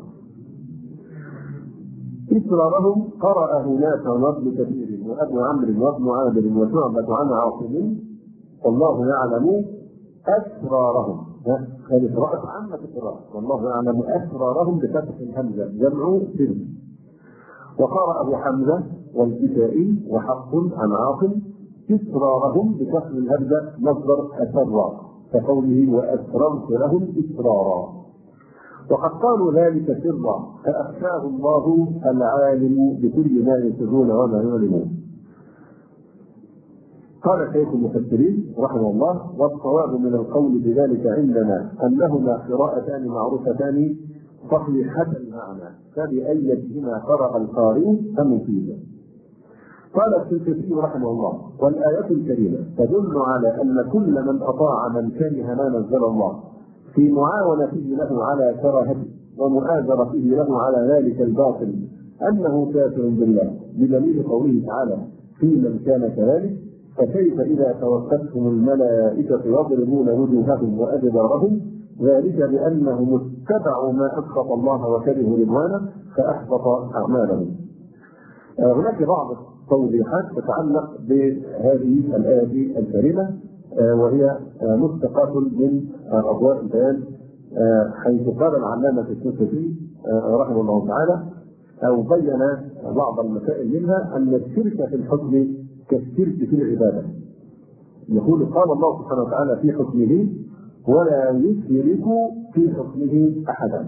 A: إسرارهم قرأ هناك وابن كثير وأبو عمرو وابن عامر وشعبة عن عاصم والله يعلم أسرارهم. هذه قراءة عامة القراءة والله يعلم أسرارهم بفتح الهمزة جمع سر. وقرأ أبو حمزة والكسائي وحق عن عاصم إسرارهم بكسر الهمزة مصدر أسرى كقوله وأسررت لهم إسرارا. وقد قالوا ذلك سرا فأخفاه الله العالم بكل ما يسرون وما يعلمون. قال شيخ المفسرين رحمه الله: والصواب من القول بذلك عندنا أنهما قراءتان معروفتان صحيحة المعنى فبأيتهما قرأ القارئ فمفيدا. قال الشنقيطي رحمه الله: والآية الكريمة تدل على أن كل من أطاع من كره ما نزل الله في معاونته له على كراهته ومؤازرته له على ذلك الباطل أنه كافر بالله، بدليل قوله تعالى: في من كان كذلك فكيف إذا توفتهم الملائكة يضربون وجوههم وأدبارهم، ذلك بأنهم اتبعوا ما أسخط الله وكرهوا رضوانه فأحبط أعمالهم. هناك بعض التوضيحات تتعلق بهذه الآية الكريمة وهي مستقاة من أضواء البيان، حيث قال العلامة الشنقيطي رحمه الله تعالى أو بين بعض المسائل منها أن الشرك في الحكم كالشرك في العبادة. يقول قال الله سبحانه وتعالى في حكمه: ولا يشرك في حكمه أحدا،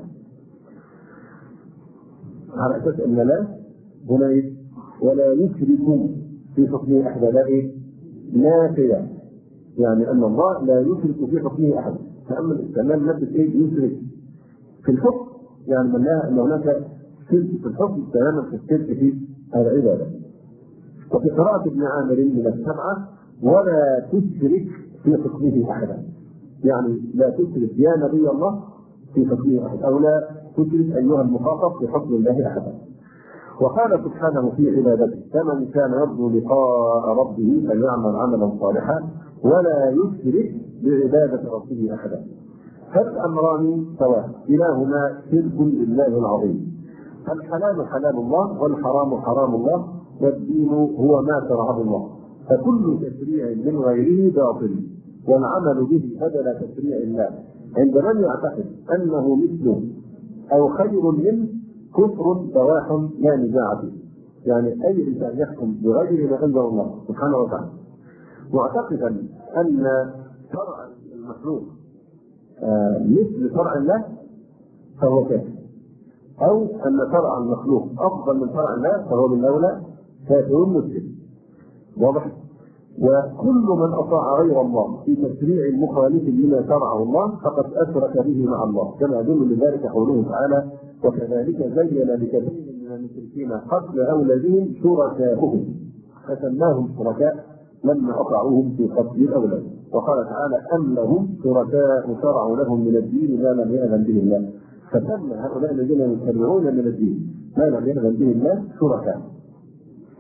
A: على أساس أن لا هنا ولا يشرك في حكمه أحدا لا نافية، يعني أن الله لا يشرك في حكمه أحدا. فأما الاستعمال نفس إيه يشرك في الحكم يعني معناها أن هناك شرك في الحكم تماما في الشرك في العبادة. وفي قراءة ابن عامر من السبعة: ولا تشرك في حكمه أحدا، يعني لا تشرك يا نبي الله في حكمه أحدا أو لا تشرك أيها المخاطب في حكم الله أحدا. وقال سبحانه في عبادته: فمن كان يرجو لقاء ربه فليعمل عملا صالحا ولا يشرك بعبادة ربه أحدا. فالأمران سواء كلاهما شرك بالله العظيم. الحلال حلال الله والحرام حرام الله والدين هو ما شرعه الله، فكل تشريع من غيره باطل والعمل به بدل تشريع الله عند من يعتقد أنه مثله أو خير منه كفر بواح لا نزاع فيه. يعني أي إنسان يحكم بغير ما أنزل الله سبحانه وتعالى معتقدا أن شرع المخلوق آه مثل شرع الله فهو كافر، أو أن شرع المخلوق أفضل من شرع الله فهو من الأولى كافر مسلم. واضح؟ وكل من أطاع غير الله في تشريع مخالف لما شرعه الله فقد أشرك به مع الله، كما يدل لذلك قوله تعالى: وكذلك زين لكثير من المشركين قتل أولادهم شركاؤهم فسماهم شركاء لما أطاعوهم في قتل الأولاد. وقال تعالى: أم لهم شركاء شرعوا لهم من الدين ما لم يأذن به الله، فسمى هؤلاء الذين يشرعون من الدين ما لم يأذن به الله شركاء.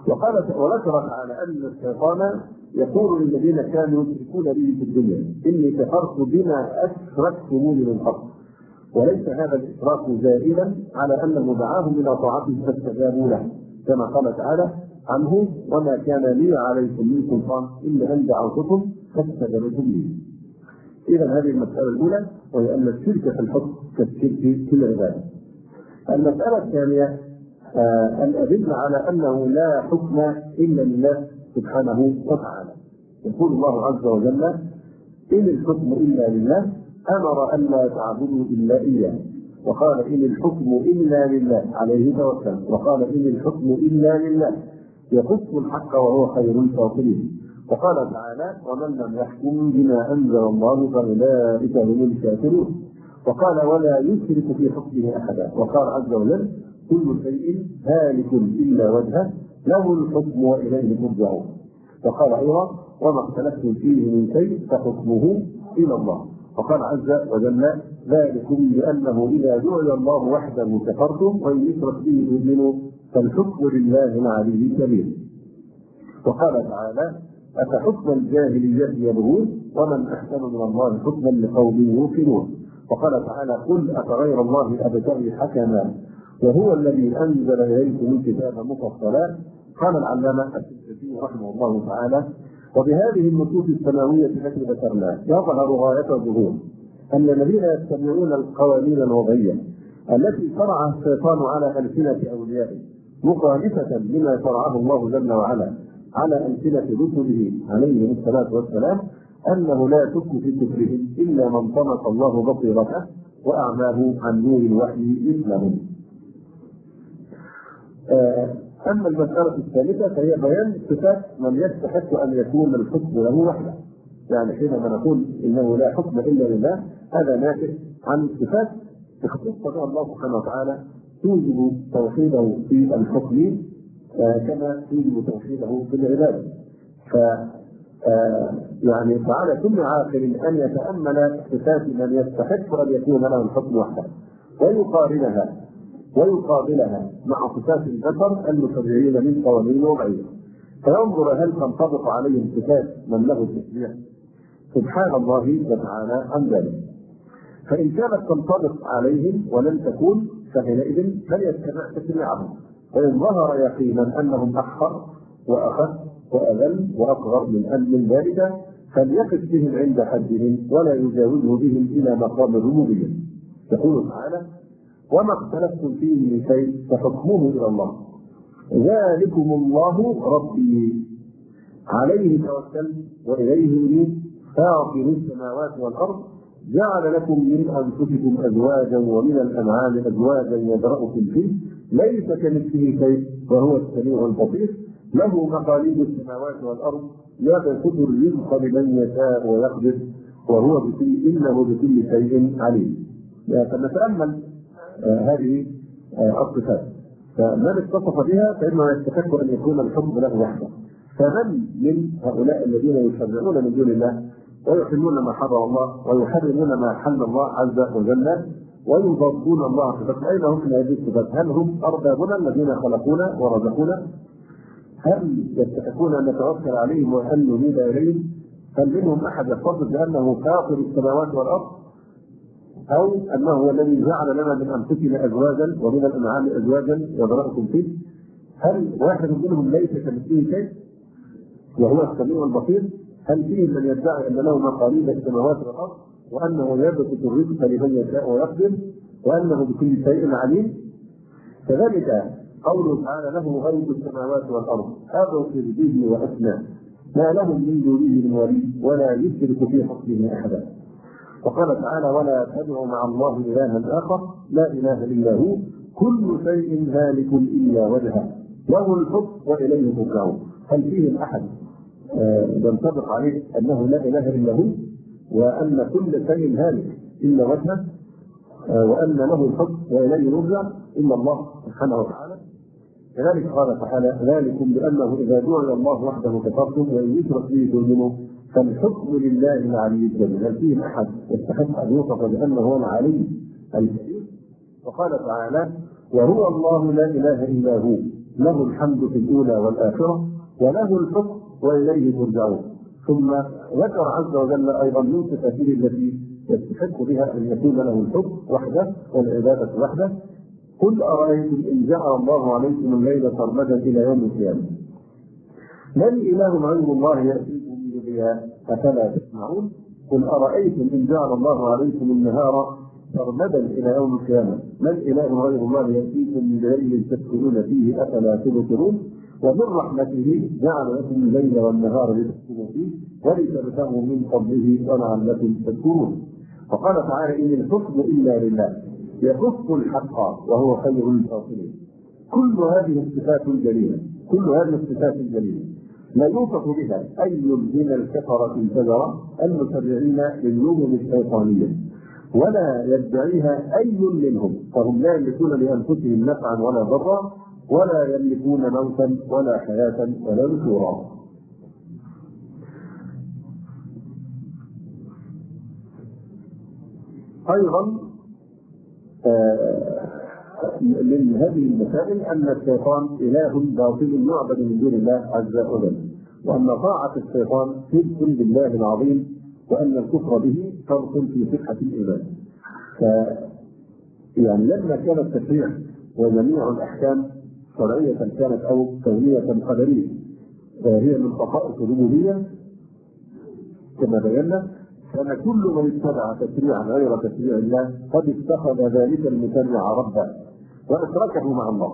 A: وقال وذكر تعالى ان الشيطان يقول للذين كانوا يشركون به في الدنيا اني كفرت بما اشركتموني من قبل، وليس هذا الاشراك زائدا على انه دعاهم الى طاعته فاستجابوا له، كما قال تعالى عنه وما كان لي عليكم من سلطان الا ان دعوتكم فاستجبتم لي. اذا هذه المساله الاولى وهي ان الشرك في الحكم كالشرك في العباده. المساله الثانيه آه الادله على انه لا حكم الا لله سبحانه وتعالى. يقول الله عز وجل ان الحكم الا لله، امر ان لا تعبدوا الا اياه، وقال ان الحكم الا لله عليه توكل، وقال ان الحكم الا لله يقص الحق وهو خير الفاصلين، وقال تعالى ومن لم يحكم بما انزل الله فاولئك هم الكافرون، وقال ولا يشرك في حكمه احدا، وقال عز وجل كل شيء هالك الا وجهه له الحكم واليه ترجعون، وقال ايضا وما اختلفتم فيه من شيء فحكمه الى الله، وقال عز وجل ذلكم بانه اذا دعي الله وحده كفرتم وان يشرك به تؤمنوا فالحكم لله العلي الكبير، وقال تعالى افحكم الجاهليه يبغون ومن احسن من الله حكما لقوم يوقنون، وقال تعالى قل افغير الله ابتغي حكما وهو الذي انزل اليكم الكتاب مفصلا. قال العلامه السدي رحمه الله تعالى وبهذه النصوص السماويه التي ذكرناها يظهر غايه الظهور ان الذين يتبعون القوانين الوضعيه التي شرعها الشيطان على السنه اوليائه مخالفه لما شرعه الله جل وعلا على السنه رسله عليهم الصلاه والسلام انه لا يشك في كفرهم الا من طمس الله بصيرته واعماه عن نور الوحي مثلهم. اما المساله الثالثه فهي بيان صفات من يستحق ان يكون الحكم له وحده، يعني حينما نقول انه لا حكم الا لله هذا ناتج عن صفات اختص بها الله سبحانه وتعالى توجب توحيده في الحكم كما توجب توحيده في العباده. ف يعني فعلى كل عاقل ان يتامل صفات من يستحق ان يكون له الحكم وحده ويقارنها ويقابلها مع صفات البشر المشرعين من قوانين وضعيه، فينظر هل تنطبق عليهم صفات من له التشريع سبحان الله وتعالى عن ذلك. فان كانت تنطبق عليهم ولم تكن فحينئذ فليتبع تشريعهم، وان ظهر يقينا انهم احقر واخف واذل واصغر من ان من ذلك فليقف بهم عند حدهم ولا يجاوزه بهم الى مقام الربوبيه. يقول تعالى وما اختلفتم فيه من شيء فحكمه الى الله ذلكم الله ربي عليه توكلت واليه انيب فاطر السماوات والارض جعل لكم من انفسكم ازواجا ومن الانعام ازواجا يذرأكم فيه ليس كمثله شيء وهو السميع البصير له مقاليد السماوات والارض يبسط الرزق لمن يشاء ويقدر وهو بكل انه بكل شيء عليم. فنتامل آه هذه آه الصفات، فمن اتصف بها فانه يستحق ان يكون الحكم له وحده. فمن من هؤلاء الذين يشرعون من دون الله ويحلون ما حرم الله ويحرمون ما حل الله عز وجل ويضادون الله في اين هم من هذه الصفات؟ هل هم اربابنا الذين خلقونا ورزقونا؟ هل يستحقون ان نتوكل عليهم وان نميل اليهم؟ هل منهم احد يتصف بانه فاطر السماوات والارض؟ أو أنه هو الذي جعل لنا من أنفسنا أزواجا ومن الأنعام أزواجا يذرأكم فيه؟ هل واحد منهم ليس كمثله شيء وهو السميع البصير؟ هل فيه من يدعي أن له مقاليد السماوات والأرض وأنه يبسط الرزق لمن يشاء ويقدر وأنه بكل شيء عليم؟ كذلك قوله تعالى له غيب السماوات والأرض أبصر به وأسمع ما لهم من دونه من ولي ولا يشرك في حكمه أحدا. وقال تعالى ولا تدعوا مع الله إلها آخر لا إله إلا هو كل شيء هالك إلا وجهه له الحكم وإليه ترجعون. هل فيهم أحد ينطبق عليه أنه لا إله إلا هو وأن كل شيء هالك إلا وجهه وأن له الحكم وإليه نرجع إلا الله سبحانه وتعالى؟ كذلك قال تعالى ذلكم بأنه إذا دعي الله وحده كفرتم وإن يشرك به تؤمنوا فالحكم لله العلي الكبير. هل فيهم احد يستحق ان يوصف بانه هو العلي الكبير؟ وقال تعالى وهو الله لا اله الا هو له الحمد في الأولى والآخرة وله الحكم وإليه ترجعون. ثم ذكر عز وجل أيضا من صفاته التي يستحق بها أن يكون له الحكم وحده والعبادة وحده. قل أرأيتم إن جعل الله عليكم الليل سرمدا إلى يوم القيامة من إله غير الله يأتيكم بضياء أفلا تسمعون. قل أرأيتم إن جعل الله عليكم النهار سرمدا إلى يوم القيامة من إله غير الله يأتيكم بليل تسكنون فيه أفلا تبصرون. ومن رحمته جعل لكم الليل والنهار لتسكنوا فيه ولتبتغوا من فضله ولعلكم تشكرون. فقال تعالى إن الحكم إلا لله يحق الحق وهو خير الفاصلين. كل هذه الصفات الجليلة كل هذه الصفات الجليلة لا يوصف بها أي من الكفرة الفجرة المتبعين للنظم الشيطانية ولا يدعيها أي منهم، فهم لا يملكون لأنفسهم نفعا ولا ضرا ولا يملكون موتا ولا حياة ولا نشورا. أيضا آه من هذه المسائل أن الشيطان إله باطل يعبد من دون الله عز وجل، وأن طاعة الشيطان شرك بالله العظيم، وأن الكفر به فرق في صحة الإيمان. ف يعني لما كان التشريع وجميع الأحكام شرعية كانت أو كونية قدرية هي من خصائص الربوبية كما بينا، كان كل من اتبع تشريعا غير تشريع الله قد اتخذ ذلك المشرع ربا وأشركه مع الله.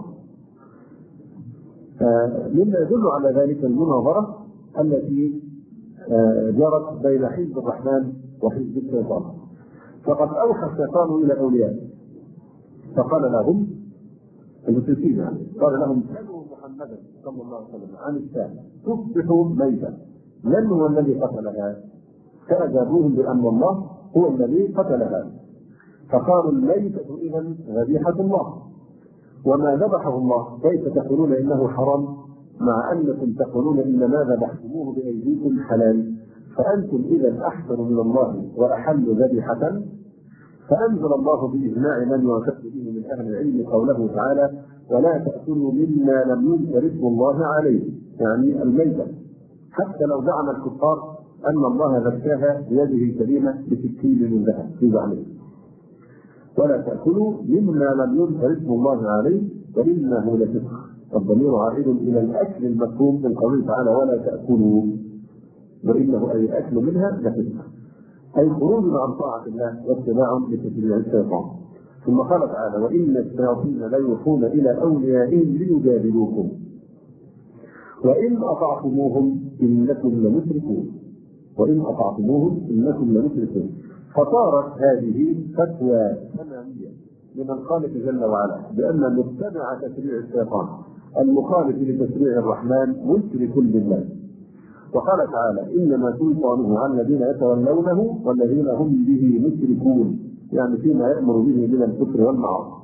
A: مما يدل على ذلك المناظرة التي جرت بين حزب الرحمن وحزب الشيطان. فقد أوحى الشيطان إلى أوليائه فقال لهم المشركين يعني قال لهم سألوا محمدا صلى الله عليه وسلم عن الساعة تصبح ميتا من هو الذي قتلها؟ فأجابوهم بأن الله هو الذي قتلها. فقالوا الميتة إذن ذبيحة الله وما ذبحه الله كيف تقولون إنه حرام مع أنكم تقولون إن ما ذبحتموه بأيديكم حلال، فأنتم إذا أحسن من الله وأحل ذبيحة. فأنزل الله بإجماع من يعتد به من أهل العلم قوله تعالى ولا تأكلوا مما لم يذكر اسم الله عليه، يعني الميتة، حتى لو زعم الكفار أن الله ذكاها بيده الكريمة بسكين من ذهب في زعمه. ولا تأكلوا مما لم يذكر اسم الله عليه وإنه لفسق. الضمير عائد إلى الأكل المفهوم من قوله تعالى ولا تأكلوا، وإنه أي أكل منها لفسق، أي خروج عن طاعة الله واتباع لتشريع الشيطان. ثم قال تعالى وإن الشياطين ليوحون إلى أوليائهم ليجادلوكم وإن أطعتموهم إنكم لمشركون وإن أطعتموهم إنكم لمشركون. فصارت هذه فتوى تمامية من الخالق جل وعلا بأن متبع تشريع الشيطان المخالف لتشريع الرحمن مشرك بالله. وقال تعالى إنما سلطانه على الذين يتولونه والذين هم به مشركون، يعني فيما يأمر به من الكفر والمعاصي.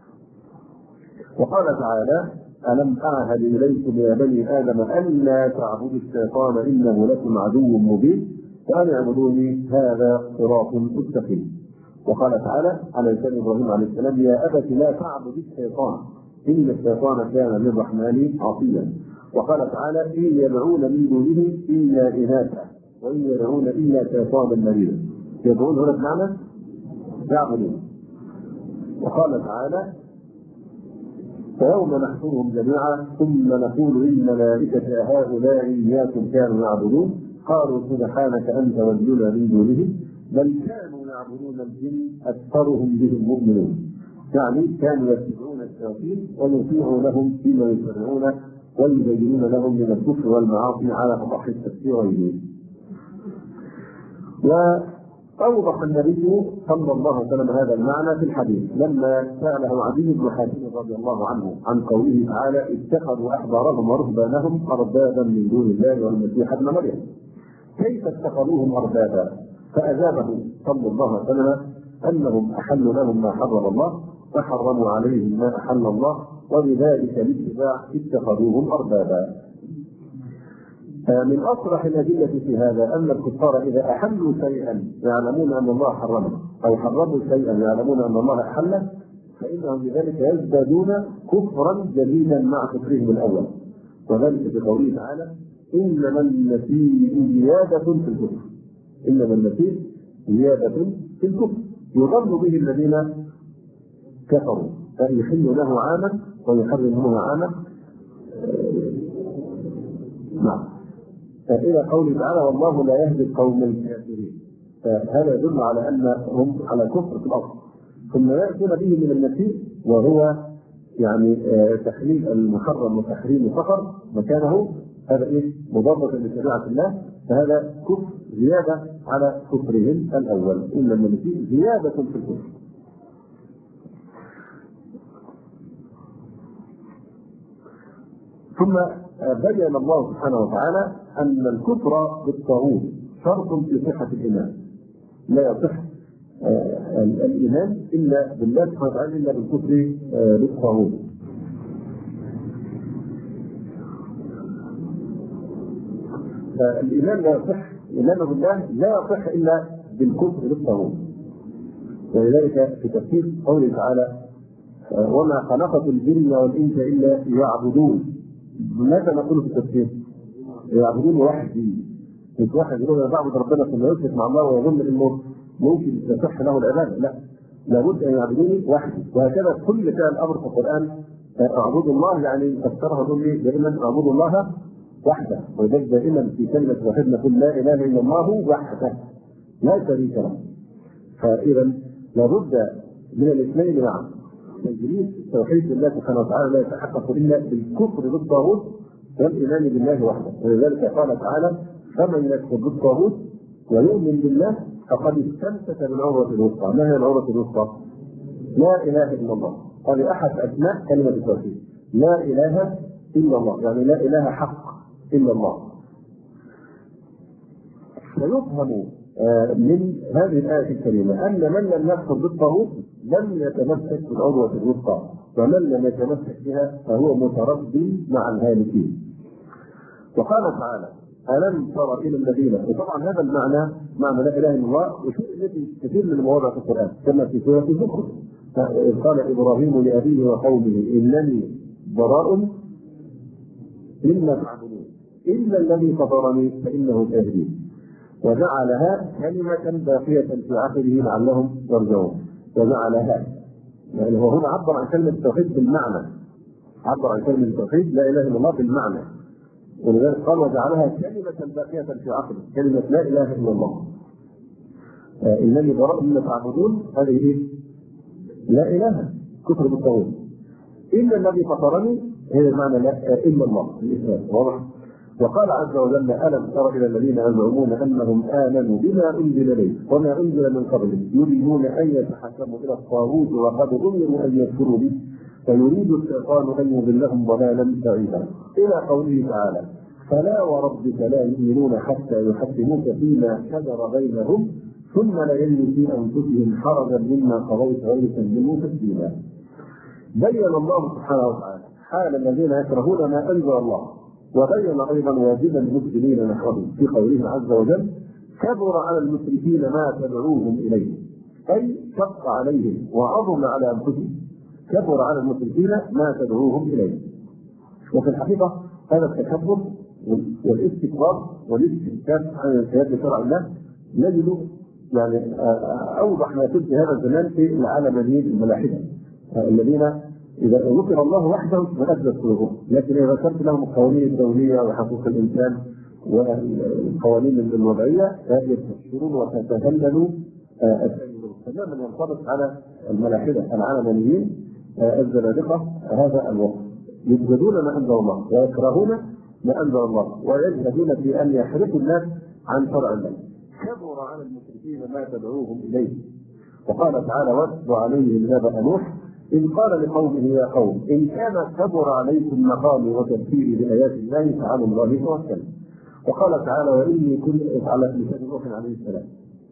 A: وقال تعالى ألم أعهد إليكم يا بني آدم ألا تعبدوا الشيطان إنه لكم عدو مبين وأن اعبدوني هذا صراط مستقيم. وقال تعالى على لسان إبراهيم عليه السلام يا أبت لا تعبد الشيطان إن الشيطان كان للرحمن عصيا. وقال تعالى إن يدعون من دونه إلا إناثا وإن يدعون إلا شيطانا مريدا. يدعون هنا بمعنى يعبدون. وقال تعالى فيوم نحشرهم جميعا ثم نقول للملائكة أهؤلاء إياكم كانوا يعبدون قالوا سبحانك أنت ولينا من دونهم بل كانوا يعبدون الجن أكثرهم بهم مؤمنون، يعني كانوا يتبعون الشياطين ويطيعون لهم فيما يشرعون ويبينون لهم من الكفر والمعاصي على أصح التفسيرين. وأوضح النبي صلى الله عليه وسلم هذا المعنى في الحديث لما سأله عدي بن حاتم رضي الله عنه عن قوله تعالى اتخذوا أحبارهم ورهبانهم أربابا من دون الله والمسيح ابن مريم كيف اتخذوهم أربابا؟ فأجابه صلى الله عليه وسلم أنهم أحلوا لهم ما حرم الله فحرموا عليهم ما أحل الله وبذلك الاتباع اتخذوهم أربابا. من أصرح الأدلة في هذا أن الكفار إذا أحلوا شيئا يعلمون أن الله حرمه أو حرموا شيئا يعلمون أن الله أحله فإنهم بذلك يزدادون كفرا جديدا مع كفرهم الأول، وذلك بقوله تعالى: إنما النسيء زيادة في الكفر. إنما النسيء زيادة في الكفر يضل به الذين كفروا، فيحل له عاما ويحرمه عاما. نعم. فإلى قوله تعالى: والله لا يهدي القوم الكافرين. فهذا يدل على أنهم على كفر في الأصل، ثم يأتون به من النسيء وهو يعني تحليل المحرم وتحريم فقط مكانه، هذا إيه؟ مضادة لشريعة الله، فهذا كفر زيادة على كفرهم الأول. إن النسيء زيادة في الكفر. ثم بين الله سبحانه وتعالى أن الكفر بالطاغوت شرط في صحة الإيمان، لا يصح الإيمان إلا بالله سبحانه وتعالى إلا بالكفر بالطاغوت. الإيمان لا يصح، الإيمان بالله لا يصح إلا بالكفر بالطاغوت. ولذلك في تفسير قوله تعالى: وما خلقت الجن والإنس إلا ليعبدون. ماذا نقول في التفسير؟ يعبدون وحدي. مش واحد يقول انا بعبد ربنا ثم يشرك مع الله ويظن انه ممكن تصح له العباده، لا، لابد ان يعبدوني وحدي. وهكذا كل فعل امر في القران: اعبدوا الله، يعني فسرها تقول دائما اعبدوا الله وحده. وذلك دائما في كلمه واحده نقول لا اله الا الله وحده لا شريك له. فاذا لابد من الاثنين معا. تجريد توحيد الله سبحانه وتعالى لا يتحقق الا بالكفر بالطاغوت والايمان بالله وحده. ولذلك قال تعالى: فمن يكفر بالطاغوت ويؤمن بالله فقد استمسك بالعروة الوثقى. ما هي العروة الوثقى؟ لا اله الا الله. هذه احد اسماء كلمة التوحيد، لا اله الا الله، يعني لا اله حق الا الله. فيفهم من هذه الآية الكريمة أن من لم يكفر بالطاغوت لم يتمسك بالعروة الوثقى، ومن لم يتمسك بها فهو متردد مع الهالكين. وقال تعالى: ألم تر إلى الذين، وطبعا هذا المعنى معنى لا إله إلا الله وشيء في كثير من المواضع في القرآن كما في سورة الزخرف: قال إبراهيم لأبيه وقومه إنني براء مما تعبدون إلا الذي فطرني فإنه سيهدين، وجعلها كلمة باقية في عقبه لعلهم يرجعون. وجعلها، يعني هو هنا عبر عن كلمة التوحيد بالمعنى، عبر عن كلمة التوحيد لا إله إلا الله بالمعنى، ولذلك قال: وجعلها كلمة باقية في عقبه، كلمة لا إله إلا الله. آه إنني براء مما تعبدون، هذه إيه؟ لا إله، كفر بالطاغوت. إلا الذي فطرني، هي معنى لا إلا الله الإسلام. واضح؟ وقال عز وجل: ألم تر إلى الذين يزعمون أنهم آمنوا بما أنزل إليك وما أنزل من قبلك يريدون أن يتحكموا إلى الطاغوت وقد أمروا أن يكفروا به فيريد الشيطان أن يضلهم ضلالا بعيدا. إلى قوله تعالى: فلا وربك لا يؤمنون حتى يحكموك فيما شجر بينهم ثم لا يجدوا في أنفسهم حرجا مما قضيت ويسلموا تسليما. بين الله سبحانه وتعالى حال الذين يكرهون ما أنزل الله، وبين أيضا واجب المسلمين نحوه في قوله عز وجل: كبر على المشركين ما تدعوهم إليه، أي شق عليهم وعظم على أنفسهم. كبر على المشركين ما تدعوهم إليه. وفي الحقيقة هذا التكبر والاستكبار والاستكبار عن الانقياد لشرع الله نجد يعني أوضح ما يكون في هذا الزمان في العالميين الملاحدة الذين إذا ذكر الله وحده فأجلت قلوبهم، لكن إذا ذكرت لهم القوانين الدولية وحقوق الإنسان والقوانين الوضعية يستبشرون وتتهللوا تماما. ينطبق على الملاحدة العالميين الزنادقة هذا الوقت، يجهدون ما أنزل الله ويكرهون ما أنزل الله ويجهدون في أن يحرقوا الناس عن شرع الله. كبر على المشركين ما تدعوهم إليه. وقال تعالى: واتل عليهم نبأ نوح إذ قال لقومه يا قوم إن كان كبر عليكم مقامي وتذكيري بآيات الله فعلى الله توكلوا. وقال تعالى: وإني كل على لسان نوح عليه السلام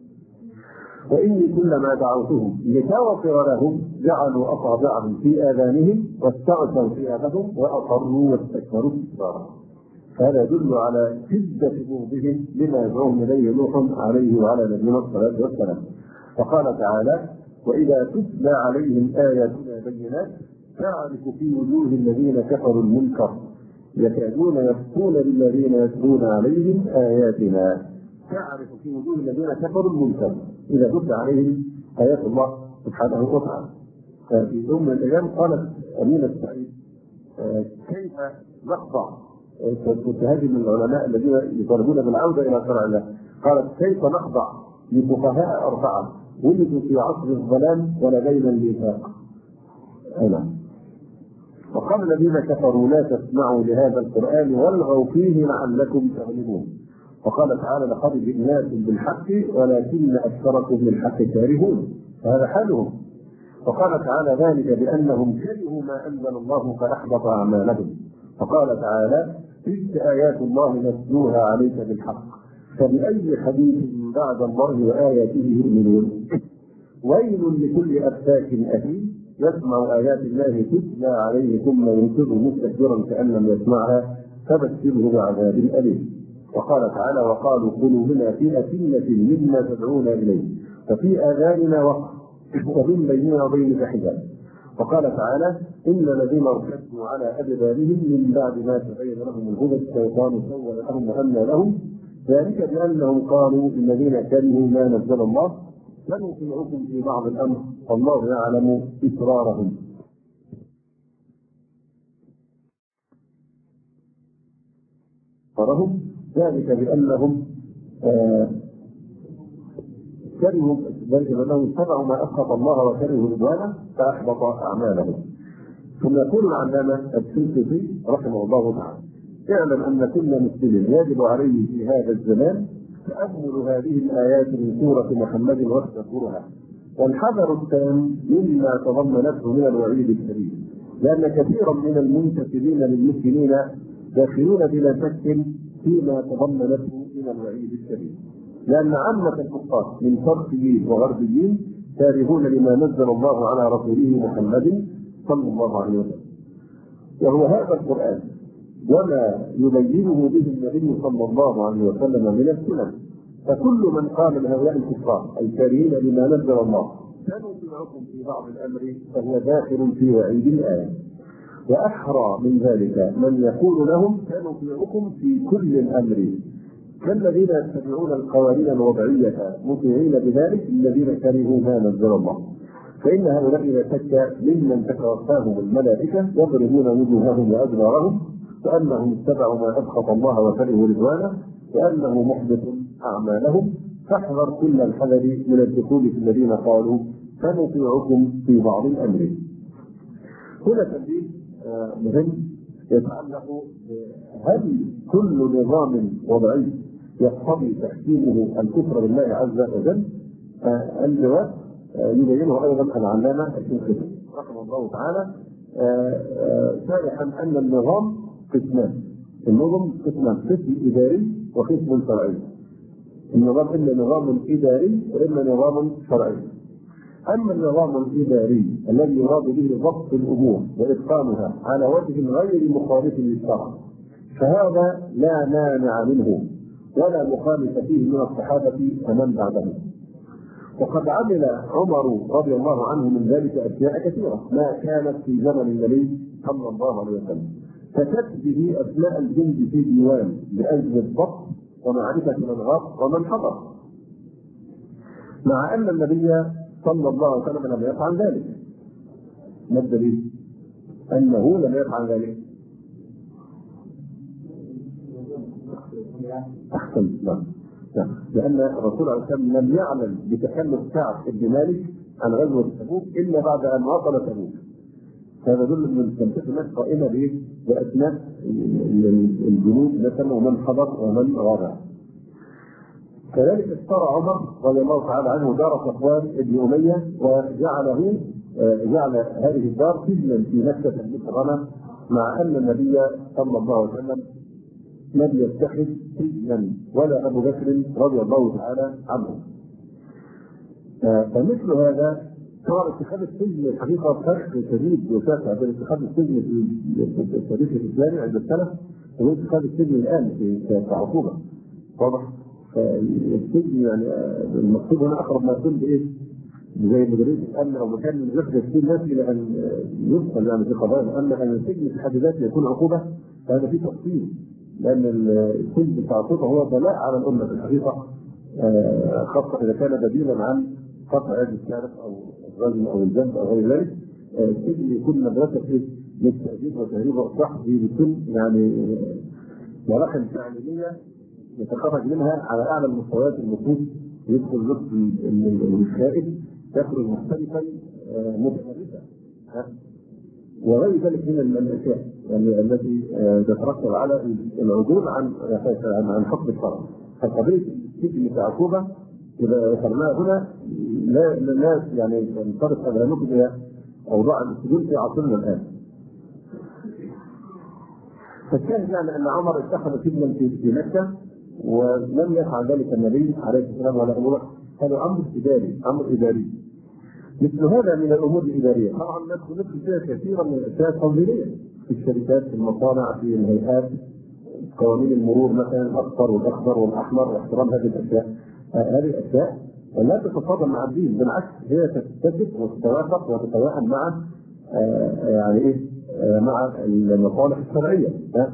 A: وإني كلما دعوتهم لتغفر لهم جعلوا أصابعهم في آذانهم واستغشوا ثيابهم وأصروا واستكبروا استكبارا. فهذا يدل على شدة بغضهم لما يدعوهم إليه نوح عليه وعلى نبينا الصلاة والسلام. وقال تعالى: وإذا تتلى عليهم آياتنا بينات تعرف في وجوه الذين كفروا المنكر يكادون يسطون بالذين يتلون عليهم آياتنا. تعرف في وجوه الذين كفروا المنكر إذا تتلى عليهم آيات الله سبحانه وتعالى. في يوم من الأيام قالت أمينة السعيد كيف نخضع، كنت هذه من العلماء الذين يطالبون بالعودة إلى شرع الله، قالت كيف نخضع لفقهاء أربعة ولدوا في عصر الظلام ولدينا الميثاق. أنا وقال الذين كفروا لا تسمعوا لهذا القرآن والغوا فيه لعلكم تغلبون. وقال تعالى لقد جئناكم بالحق ولكن أكثركم للحق كارهون، فهذا حالهم. وقال تعالى ذلك بأنهم كرهوا ما أنزل الله فأحبط أعمالهم. وقال تعالى تلك آيات الله نتلوها عليك بالحق فبأي حديث بعد الله وآياته يؤمنون. ويل لكل أفاك أثيم يسمع آيات الله تتلى عليه ثم ينكر مستكبرا كأن لم يسمعها فبشره بعذاب أليم. وقال تعالى وقالوا قلوبنا في أكنة مما تدعون إليه وفي آذاننا وقر ومن بيننا وبينك حجاب. وقال تعالى إن الذين ارتدوا على أدبارهم من بعد ما تبين لهم الهدى الشيطان سول لهم وأملى لهم ذلك بأنهم قالوا الذين كرهوا ما نزل الله سنطيعكم في بعض الأمر والله يعلم إسرارهم. فرهم ذلك بأنهم آه كرهوا ذلك بأنهم اتبعوا ما أسخط الله وكرهوا رضوانه فأحبط أعمالهم. ثم يقول العلامة السلفي رحمه الله تعالى اعلم أن كل مسلم يجب عليه في هذا الزمان تأمل هذه الآيات من سورة محمد واستذكرها والحذر التام مما تضمنته من الوعيد الشديد، لأن كثيرا من المنتسبين للمسلمين داخلون بلا شك فيما تضمنته من الوعيد الشديد، لأن عامة الكفار من شرقيين وغربيين كارهون لما نزل الله على رسوله محمد صلى الله عليه وسلم. وهو هذا القرآن وما يبينه به النبي صلى الله عليه وسلم من السنن. فكل من قال لهؤلاء الكفار الكارهين لما نزل الله سنطيعكم في بعض الأمر فهو داخل في وعيد الآية. وأحرى من ذلك من يقول لهم سنطيعكم في كل الأمر كالذين يتبعون القوانين الوضعية مطيعين بذلك الذين كرهوا ما نزل الله. فإن هؤلاء لا شك ممن تتوفاهم الملائكة يضربون وجوههم وأدبارهم وأنهم اتبعوا ما أسخط الله وكرهوا رضوانه وأنه محدث أعمالهم. فاحذر كل الحذر من الدخول في الذين قالوا سنطيعكم في بعض الأمر. هنا تنبيه مهم يتعلق هل كل نظام وضعي يقتضي تحكيمه الكفر بالله عز وجل؟ الجواب يبينه ايضا العلامه الشنقيطي رحمه الله تعالى شارحا ان النظام قسمان. النظام قسمان، قسم اداري وقسم شرعي. النظام اما نظام اداري واما نظام شرعي. اما النظام الاداري الذي يراد به ضبط الامور واتقانها على وجه غير مخالف للشرع فهذا لا مانع منه ولا مخالف فيه من الصحابه ومن بعدهم. وقد عمل عمر رضي الله عنه من ذلك اشياء كثيره ما كانت في زمن النبي صلى الله عليه وسلم ككتبه اسماء الجند في ديوان لاجل الضبط ومعرفه من غاب ومن حضر، مع ان النبي صلى الله عليه وسلم لم يفعل ذلك. ما الدليل؟ انه لم يفعل ذلك. احسن لا. لأن الرسول عليه الصلاة والسلام لم يعلم بتخلف كعب بن مالك عن غزوة تبوك إلا بعد أن وصل تبوك. هذا يدل أن التنفيذ الناس قائمة بإيه؟ بأسماء الجنود مثلا ومن حضر ومن غاب. كذلك اشترى عمر رضي الله تعالى عنه دار صفوان بن أمية وجعله جعل هذه الدار سجنا في مكة المكرمة، مع أن النبي صلى الله عليه وسلم لم يتخذ سجنا ولا ابو بكر رضي الله تعالى عنه. فمثل هذا صار اتخاذ السجن الحقيقه فرق شديد وشاسع بين اتخاذ السجن في التاريخ الاسلامي عند السلف وبين اتخاذ السجن الان في كعقوبه. واضح؟ السجن يعني المقصود هنا اقرب ما يكون بايه؟ زي مديريه الامن او مكان يخرج فيه الناس الى ان يدخل يعني في قضايا الامن، ان السجن في حد ذاته يكون عقوبه، فهذا فيه تفصيل، لان السجن بتاع العقوبه هو بلاء على الامه في الحقيقه، خاصه اذا كان بديلا عن قطع يد الشارع او الرجم او الجنب او غير ذلك. السجن يكون مدرسه في للتأديب وتهريب واصلاح بكل يعني مراحل تعليميه يتخرج منها على اعلى المستويات المفروض يدخل نصف الخائف يخرج مختلفا متمرسا وغير ذلك من الاشياء يعني التي تترتب على العدول عن عن حكم الشرع. فقضيه السجن كعقوبه اذا ذكرناها هنا لا لا يعني تنطبق اذهانكم الى اوضاع السجون في عصرنا الان. فالشاهد يعني ان عمر اتخذ سجنا في مكه ولم يفعل ذلك النبي عليه السلام ولا ابو بكر، هذا امر اداري امر اداري. مثل هذا من الامور الاداريه طبعا ندخل فيها كثيرا من الاشياء التنظيميه في الشركات في المصانع في الهيئات، قوانين المرور مثلا الاصفر والاخضر والاحمر واحترام هذه الاشياء. هذه الاشياء لا تتصادم مع الدين، بالعكس هي تتفق وتتوافق وتتوائم مع يعني ايه مع المصالح الشرعيه.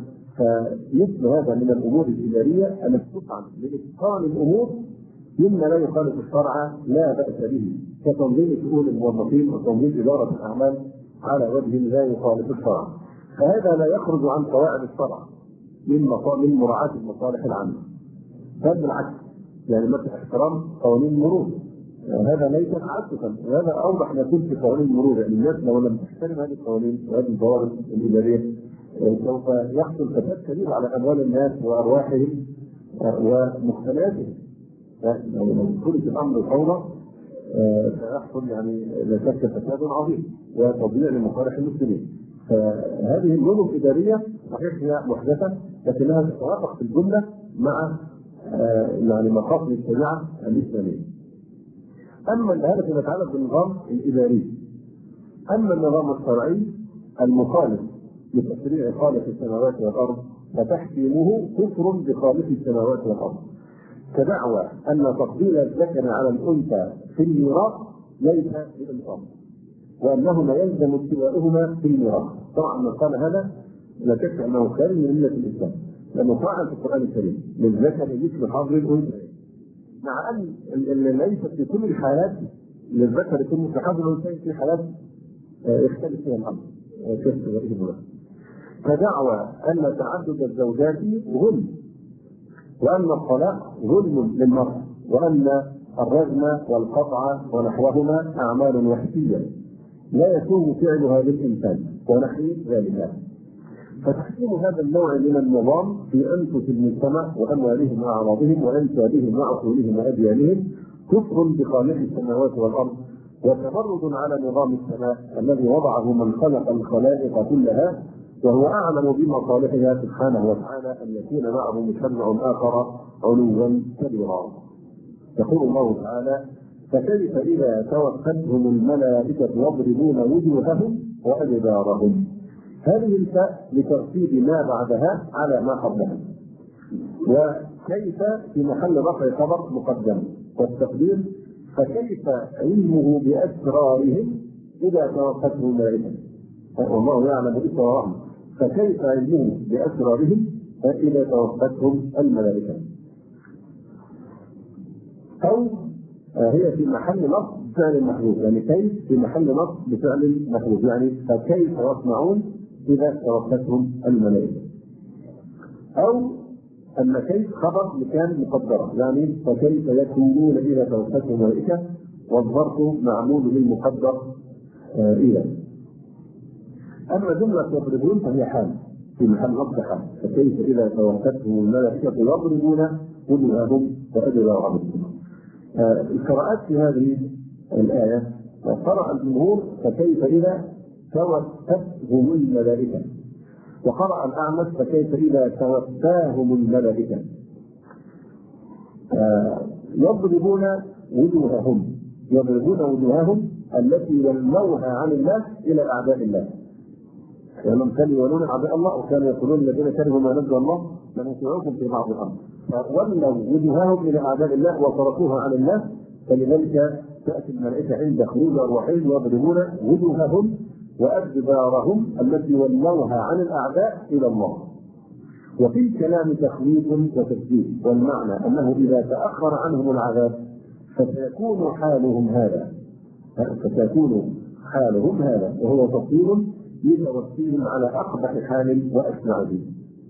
A: فمثل هذا من الامور الاداريه ان تفعل لاتقان الامور مما لا يخالف الشرع لا باس به، كتنظيم شؤون الموظفين وتنظيم اداره الاعمال على وجه لا يخالف الشرع. فهذا لا يخرج عن قواعد الشرع من من مراعاه المصالح العامه، بل بالعكس يعني مثل احترام قوانين المرور هذا ليس تعسفا، وهذا اوضح ما يكون في قوانين المرور. يعني الناس لو لم تحترم هذه القوانين وهذه الضوابط الاداريه سوف يحصل فساد كبير على اموال الناس وارواحهم ومقتنياتهم. لو دخلت الامر فوضى سيحصل يعني لا شك فساد عظيم وتضييع لمصالح المسلمين. فهذه النظم الاداريه صحيح هي محدثه لكنها تتوافق في الجمله مع يعني مقاصد الشريعه الاسلاميه. اما هذا فيما يتعلق بالنظام الاداري. اما النظام الشرعي المخالف لتشريع خالق السماوات والارض فتحكيمه كفر بخالق السماوات والارض، كدعوى ان تفضيل الذكر على الانثى في الميراث ليس بالانصاف، وانهما يلزم اتباعهما في الميراث. طبعا من قال هذا لا شك انه خارج من مله الاسلام، لانه فعل في القران الكريم للذكر مثل حظ الانثى، مع ان ليس في كل الحالات للذكر يكون مثل حظ الانثى، في حالات يختلف فيها الامر كيف غيره. فدعوى ان تعدد الزوجات ظلم، وان الطلاق ظلم للمرأة، وان الرجم والقطع ونحوهما اعمال وحشيه لا يكون فعلها للانسان ونحو ذلك. فتحكيم هذا النوع من النظام في انفس المجتمع واموالهم واعراضهم وانسابهم وعقولهم واديانهم كفر بخالق السماوات والارض، وتمرد على نظام السماء الذي وضعه من خلق الخلائق كلها، وهو اعلم بمصالحها سبحانه وتعالى ان يكون معه مشرع اخر علوا كبيرا. يقول الله تعالى: فكيف اذا توفتهم الملائكه يضربون وجوههم وادبارهم. هذه الفاء لترتيب ما بعدها على ما قبلها، وكيف في محل رفع خبر مقدم، والتقدير فكيف علمه باسرارهم اذا توفتهم الملائكه، والله يعلم اسرارهم، فكيف علمه باسرارهم اذا توفتهم الملائكه. او هي في محل نصب بفعل محذوف، يعني كيف في محل نصب بفعل محذوف، يعني فكيف يصنعون اذا توفتهم الملائكه. او ان كيف خبر مكان مقدره، يعني فكيف يكونون اذا توفتهم الملائكه، والظرف معمول للمقدر الى. اما جمله يضربون فهي حال في محل نصب حال، فكيف اذا توفتهم الملائكه يضربون وجوههم وادبارهم. القراءات في هذه الايه قرأ الجمهور فكيف اذا توفتهم الملائكه، وقرأ الأعمش فكيف إذا توفاهم الملائكة. يضربون وجوههم يضربون وجوههم التي يلموها عن الله إلى أعداء الله، لأنهم كانوا يولون أعداء الله، وكانوا يقولون الذين كرهوا ما نزل الله لنطيعكم في بعض الأمر، فولوا وجوههم إلى أعداء الله وصرفوها عن الله، فلذلك تأتي الملائكة عند خروج أرواحهم يضربون وجوههم وأدبارهم التي ولوها عن الأعداء إلى الله. وفي الكلام تخويف وتكذيب، والمعنى أنه إذا تأخر عنهم العذاب فسيكون حالهم هذا فسيكون حالهم هذا وهو تفصيل يتوفيهم على أقبح حال وأسمع به.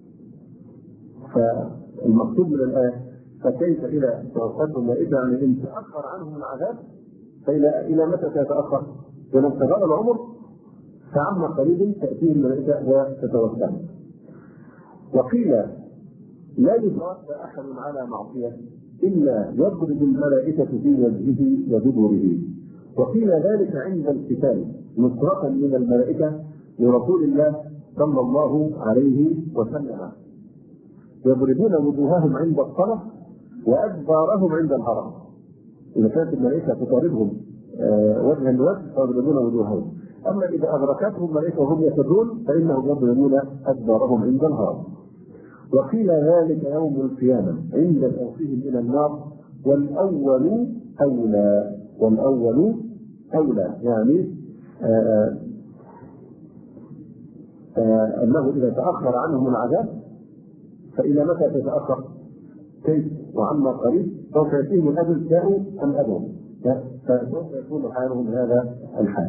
A: فالمقصود من الآية فكيف إذا توفته الملائكة يعني إن تأخر عنهم العذاب فإلى إلى متى سيتأخر؟ ولو تغير العمر فعما قريب تأتيه الملائكة وتتوفاهم. وقيل لا يتوفى أحد على معصية إلا يضرب الملائكة في وجهه ودبره. وقيل ذلك عند القتال نصرة من الملائكة لرسول الله صلى الله عليه وسلم، يضربون وجوههم عند الصلاة وأدبارهم عند الهرم. إذا كانت الملائكة تطاردهم آه وجها لوجه فيضربون وجوههم، أما إذا أدركتهم الملائكة وهم يفرون فإنهم يضربون أدبارهم عند الهرم. وقيل ذلك يوم القيامة عند توفيهم إلى النار، والأول أولى والأول أولى يعني آه آه أنه إذا تأخر عنهم العذاب فإلى متى تتأخر؟ كيف؟ وعما قريب سوف يأتيهم الأجل شاءوا أم أبوا، فسوف يكون حالهم هذا الحال.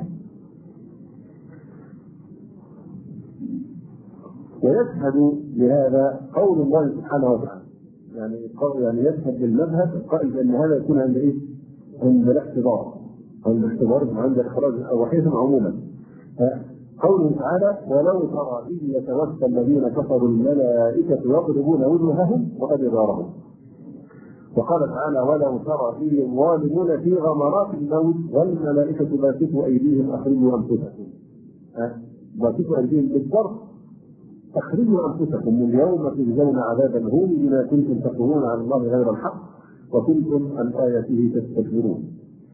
A: ويشهد لهذا قول الله سبحانه وتعالى، يعني يعني يشهد للمذهب القائل بأن هذا يكون عند إيه؟ عند الاحتضار، عند الاحتضار عند إخراج أرواحهم عموما. قوله تعالى ولو ترى إذ يتوفى الذين كفروا الملائكة يضربون وجوههم وأدبارهم. وقال تعالى ولو ترى إذ الظالمون في غمرات الموت والملائكة باسطوا أيديهم أخرجوا أنفسكم. باسطوا أيديهم بالضرب أخرجوا أنفسكم اليوم تجزون عذاب الهون بما كنتم تقولون عن الله غير الحق وكنتم عن آياته تستكبرون.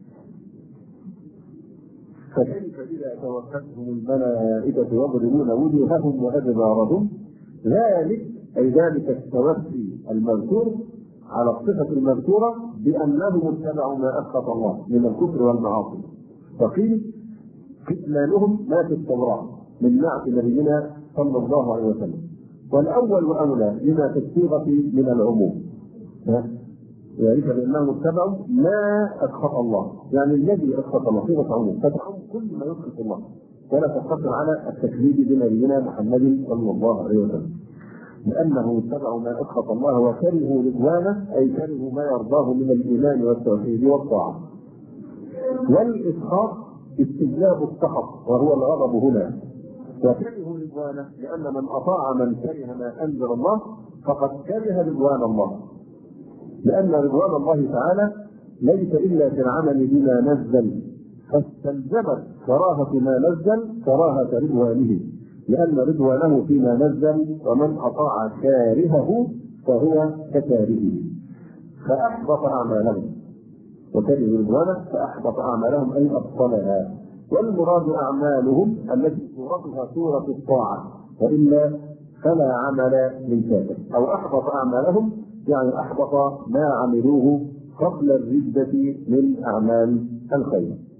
A: فكيف إذا توفتهم الملائكة يضربون وجوههم وأدبارهم؟ ذلك أي ذلك التوفي المذكور على الصفة المذكورة بأنهم اتبعوا ما أسخط الله من الكفر والمعاصي. وقيل كتمانهم ما في التوراة من نعت نبينا صلى الله عليه وسلم. والأول وأولى لما في الصيغة من العموم، ذلك بأنهم اتبعوا ما أسخط الله، يعني الذي أسخط الله صيغة عموم فتعم كل ما يسخط الله ولا تقتصر على التكذيب بنبينا محمد صلى الله عليه وسلم، لأنه اتبعوا ما أسخط الله وكرهوا رضوانه أي كرهوا ما يرضاه من الإيمان والتوحيد والطاعة. والإسخاط استجلاب السخط وهو الغضب هنا، وكرهوا رضوانه لأن من أطاع من كره ما أنزل الله فقد كره رضوان الله، لأن رضوان الله تعالى ليس إلا في العمل بما نزل، فاستلزمت كراهة ما نزل كراهة رضوانه، لأن رضوانه فيما نزل ومن أطاع كارهه فهو ككارهه فأحبط أعمالهم، وكره رضوانه فأحبط أعمالهم أي أبطلها. والمراد أعمالهم التي صورتها صورة الطاعة، وإلا فلا عمل للكافر. أو أحبط أعمالهم يعني أحبط ما عملوه قبل الردة من أعمال الخير.